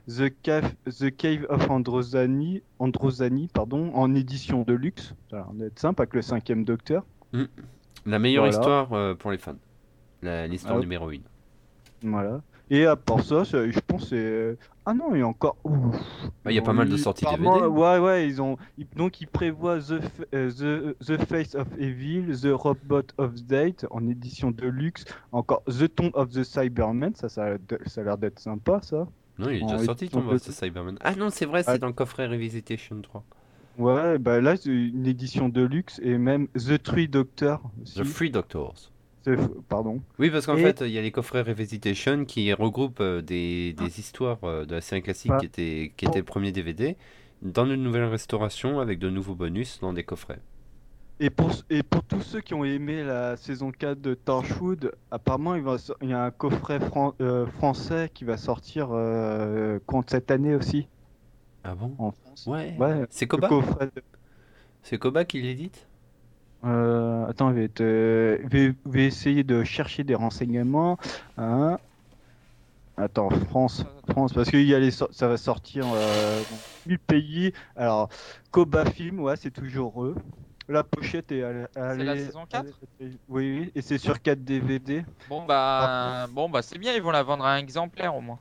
The Cave of Androzani, pardon, en édition de luxe. Ça a l'air d'être simple avec le 5e Docteur. La meilleure Voilà. histoire pour les fans. L'histoire Ah. numéro 1. Voilà. Et à part ça, je pense que c'est. Ah non, il y a encore. Ouf. Bah, il y a pas mal de sorties apparemment, DVD. Ouais, donc ils prévoient The Face of Evil, The Robot of Date en édition de luxe, encore The Tomb of the Cybermen, ça a l'air d'être sympa ça. Non, il est En déjà sorti édition ton de- boss, Cyberman. Ah non, c'est vrai, c'est Ah. dans le coffret Revisitation 3. Ouais, bah là c'est une édition de luxe et même The Three Doctor aussi. The Free Doctors. Pardon. Oui, parce qu'en Et- fait, il y a les coffrets Revisitation qui regroupent des histoires de la série classique Bah, qui étaient le premier DVD dans une nouvelle restauration avec de nouveaux bonus dans des coffrets. Et pour tous ceux qui ont aimé la saison 4 de Torchwood, apparemment il y a un coffret français qui va sortir contre cette année aussi Ah bon? en France. Ouais. Ouais, C'est le Koba? coffret de- C'est Koba qui l'édite? Attends, je vais essayer de chercher des renseignements. Hein. Attends, France, parce qu'il y a ça va sortir dans 1000 pays. Alors, Koba Film, ouais, c'est toujours eux. La pochette est C'est la saison 4? Oui, et c'est sur 4 DVD. Bon bah c'est bien, ils vont la vendre à un exemplaire au moins.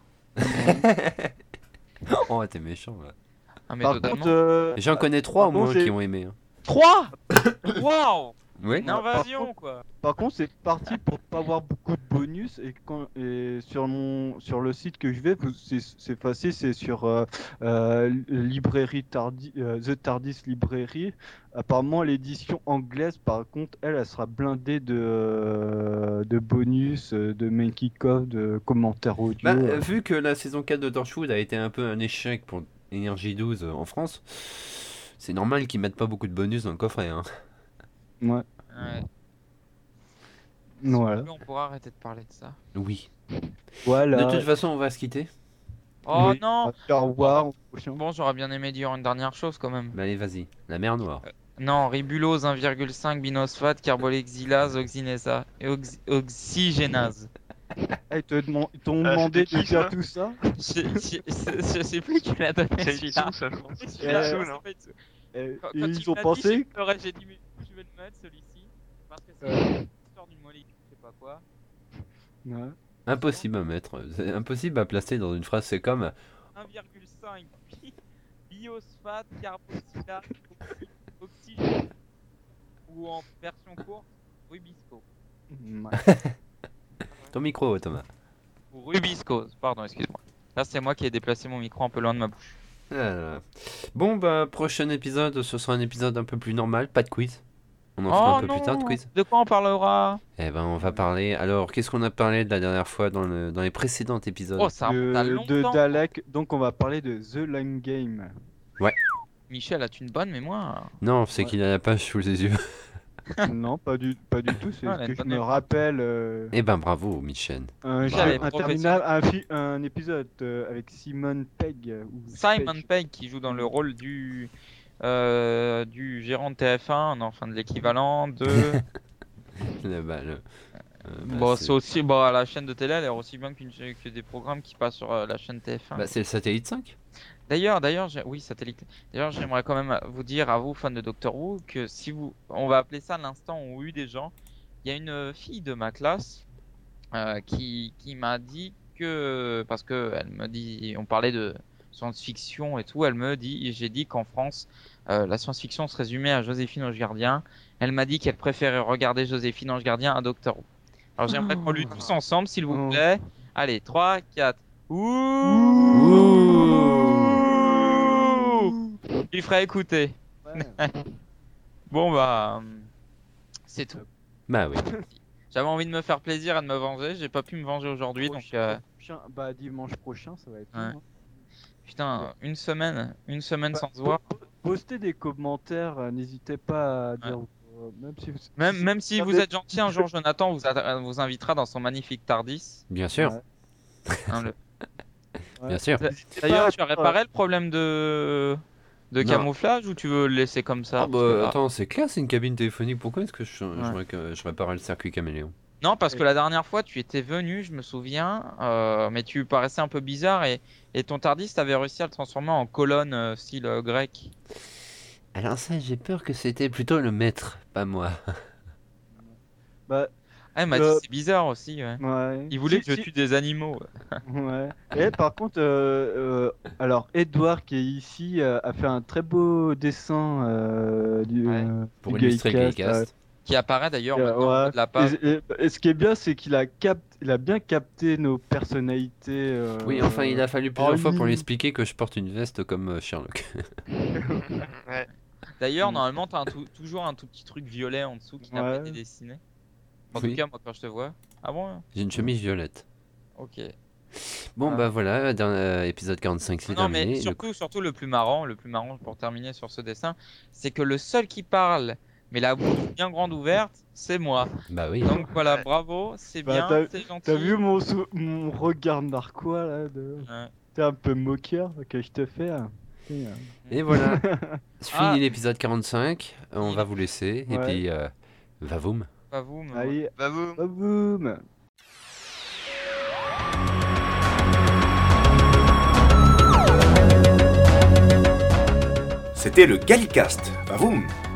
Oh, t'es méchant, là. Ah mais Par totalement. contre, J'en connais 3 au par contre, moins j'ai- qui ont aimé. Hein. 3. Waouh. Oui. Une invasion, quoi. Par contre, c'est parti pour pas avoir beaucoup de bonus et sur le site que je vais, c'est facile, c'est sur librairie The Tardis Librairie. Apparemment, l'édition anglaise, par contre, elle sera blindée de bonus, de making-of, de commentaires audio. Bah, vu que la saison 4 de Torchwood a été un peu un échec pour Energy 12 en France, c'est normal qu'ils mettent pas beaucoup de bonus dans le coffret. Hein. Ouais. Ouais. Voilà. On pourra arrêter de parler de ça. Oui. Voilà. De toute façon, on va se quitter. Oh Oui. non. Au revoir. Au prochain. Bon, j'aurais bien aimé dire une dernière chose quand même. Bah, allez, vas-y. La mer Noire. Non, ribulose 1,5 binosphate, carbolexylase, oxynasa et oxygénase. Ils t'ont demandé c'était de qui, dire ça tout ça. Je sais plus qui l'a donné C'est celui-là. Itsu, ça, je pense. Celui-là, Ouais. je Itsu, sais non pas Itsu. Et Quand ils il ont m'a dit, pensé. j'ai dit, mais je vais le mettre celui-ci. Parce que c'est l'histoire d'une molécule, je sais pas quoi. Ouais. Impossible à mettre. C'est impossible à placer dans une phrase. C'est comme 1,5 biosphate, carboxylate, oxygène. Ou en version courte, rubisco. Ouais. ton micro, Thomas. Ou rubiscose, pardon, excuse-moi. Là, c'est moi qui ai déplacé mon micro un peu loin de ma bouche. Voilà. Bon, bah, prochain épisode, ce sera un épisode un peu plus normal. Pas de quiz. On en fera un peu plus tard de quiz. De quoi on parlera? Eh ben, on va parler. Alors, qu'est-ce qu'on a parlé de la dernière fois dans les précédents épisodes? Oh, ça remonte à de longtemps. Dalek, donc on va parler de The Long Game. Michel, as-tu une bonne mémoire? Non, c'est Ouais. qu'il a la page sous les yeux. Non, pas du tout, c'est Ah, ce elle que est je bonne me mémoire. rappelle. Eh ben, bravo, Michel. Un Michel jeu est interminable, un épisode avec Simon Pegg. Ou Simon Pegg. Pegg qui joue dans le rôle du gérant de TF1, non, enfin de l'équivalent de. Bon, c'est c'est aussi bon, à la chaîne de télé, elle est aussi bien que des programmes qui passent sur la chaîne TF1. bah, c'est le satellite 5. D'ailleurs, oui, satellite. D'ailleurs, j'aimerais quand même vous dire à vous, fans de Doctor Who, que si vous, on va appeler ça l'instant où eu des gens. Il y a une fille de ma classe qui m'a dit que, parce que elle me dit, on parlait de science-fiction et tout, j'ai dit qu'en France, la science-fiction se résumait à Joséphine Ange Gardien. Elle m'a dit qu'elle préférait regarder Joséphine Ange Gardien à Doctor Who. Alors j'aimerais qu'on lue tous ensemble, s'il vous plaît. Allez, 3, 4. Il ferait écouter. Ouais. Bon bah, c'est tout. Bah oui. J'avais envie de me faire plaisir et de me venger. J'ai pas pu me venger aujourd'hui, donc Bah, dimanche prochain, ça va être. Ouais. bon, hein. putain, une semaine sans se voir. Postez des commentaires, n'hésitez pas à dire. Même si vous êtes gentil, un jour Jonathan vous invitera dans son magnifique Tardis. Bien sûr. Ouais. Hein, Ouais. Bien sûr. D'ailleurs, tu as réparé le problème de Non. camouflage ou tu veux le laisser comme ça? Ah Parce que, bah, attends, c'est clair, c'est une cabine téléphonique. Pourquoi est-ce que Ouais. je réparais le circuit caméléon? Non, parce que la dernière fois, tu étais venu, je me souviens, mais tu paraissais un peu bizarre et ton Tardis, t'avais réussi à le transformer en colonne style grec. Alors ça, j'ai peur que c'était plutôt le maître, pas moi. Bah, Ah, il m'a dit c'est bizarre aussi. Ouais. ouais. Il voulait Si- que je si- tue des animaux. Ouais. Et par contre, alors Edouard qui est ici a fait un très beau dessin Ouais. Pour du illustrer le Gaïcast, Gaïcast. Qui apparaît d'ailleurs maintenant en haut de la page. Et ce qui est bien, c'est qu'il a bien capté nos personnalités. Oui, enfin, il a fallu plusieurs fois pour lui lui expliquer que je porte une veste comme Sherlock. Ouais. D'ailleurs, Mm. normalement, t'as toujours un tout petit truc violet en dessous qui n'a pas Ouais. été dessiné. En Oui. tout cas, moi, quand je te vois. Ah bon? J'ai une chemise violette. Ok. Bon, Ah. bah voilà, dernier épisode 45, c'est Non, terminé. mais surtout le plus marrant pour terminer sur ce dessin, c'est que le seul qui parle, mais la bouche bien grande ouverte, c'est moi. Bah oui. Donc voilà, Ouais. bravo, c'est Bah, bien, c'est gentil. T'as vu mon regard narquois là Ouais. T'es un peu moqueur que je te fais. Hein. Et voilà. C'est Ah. fini l'épisode 45. On va vous laisser. Et Ouais. puis, vavoum. Pas vous, mais Allez, Bah vous. boum. C'était le Gallicast. Bavoum.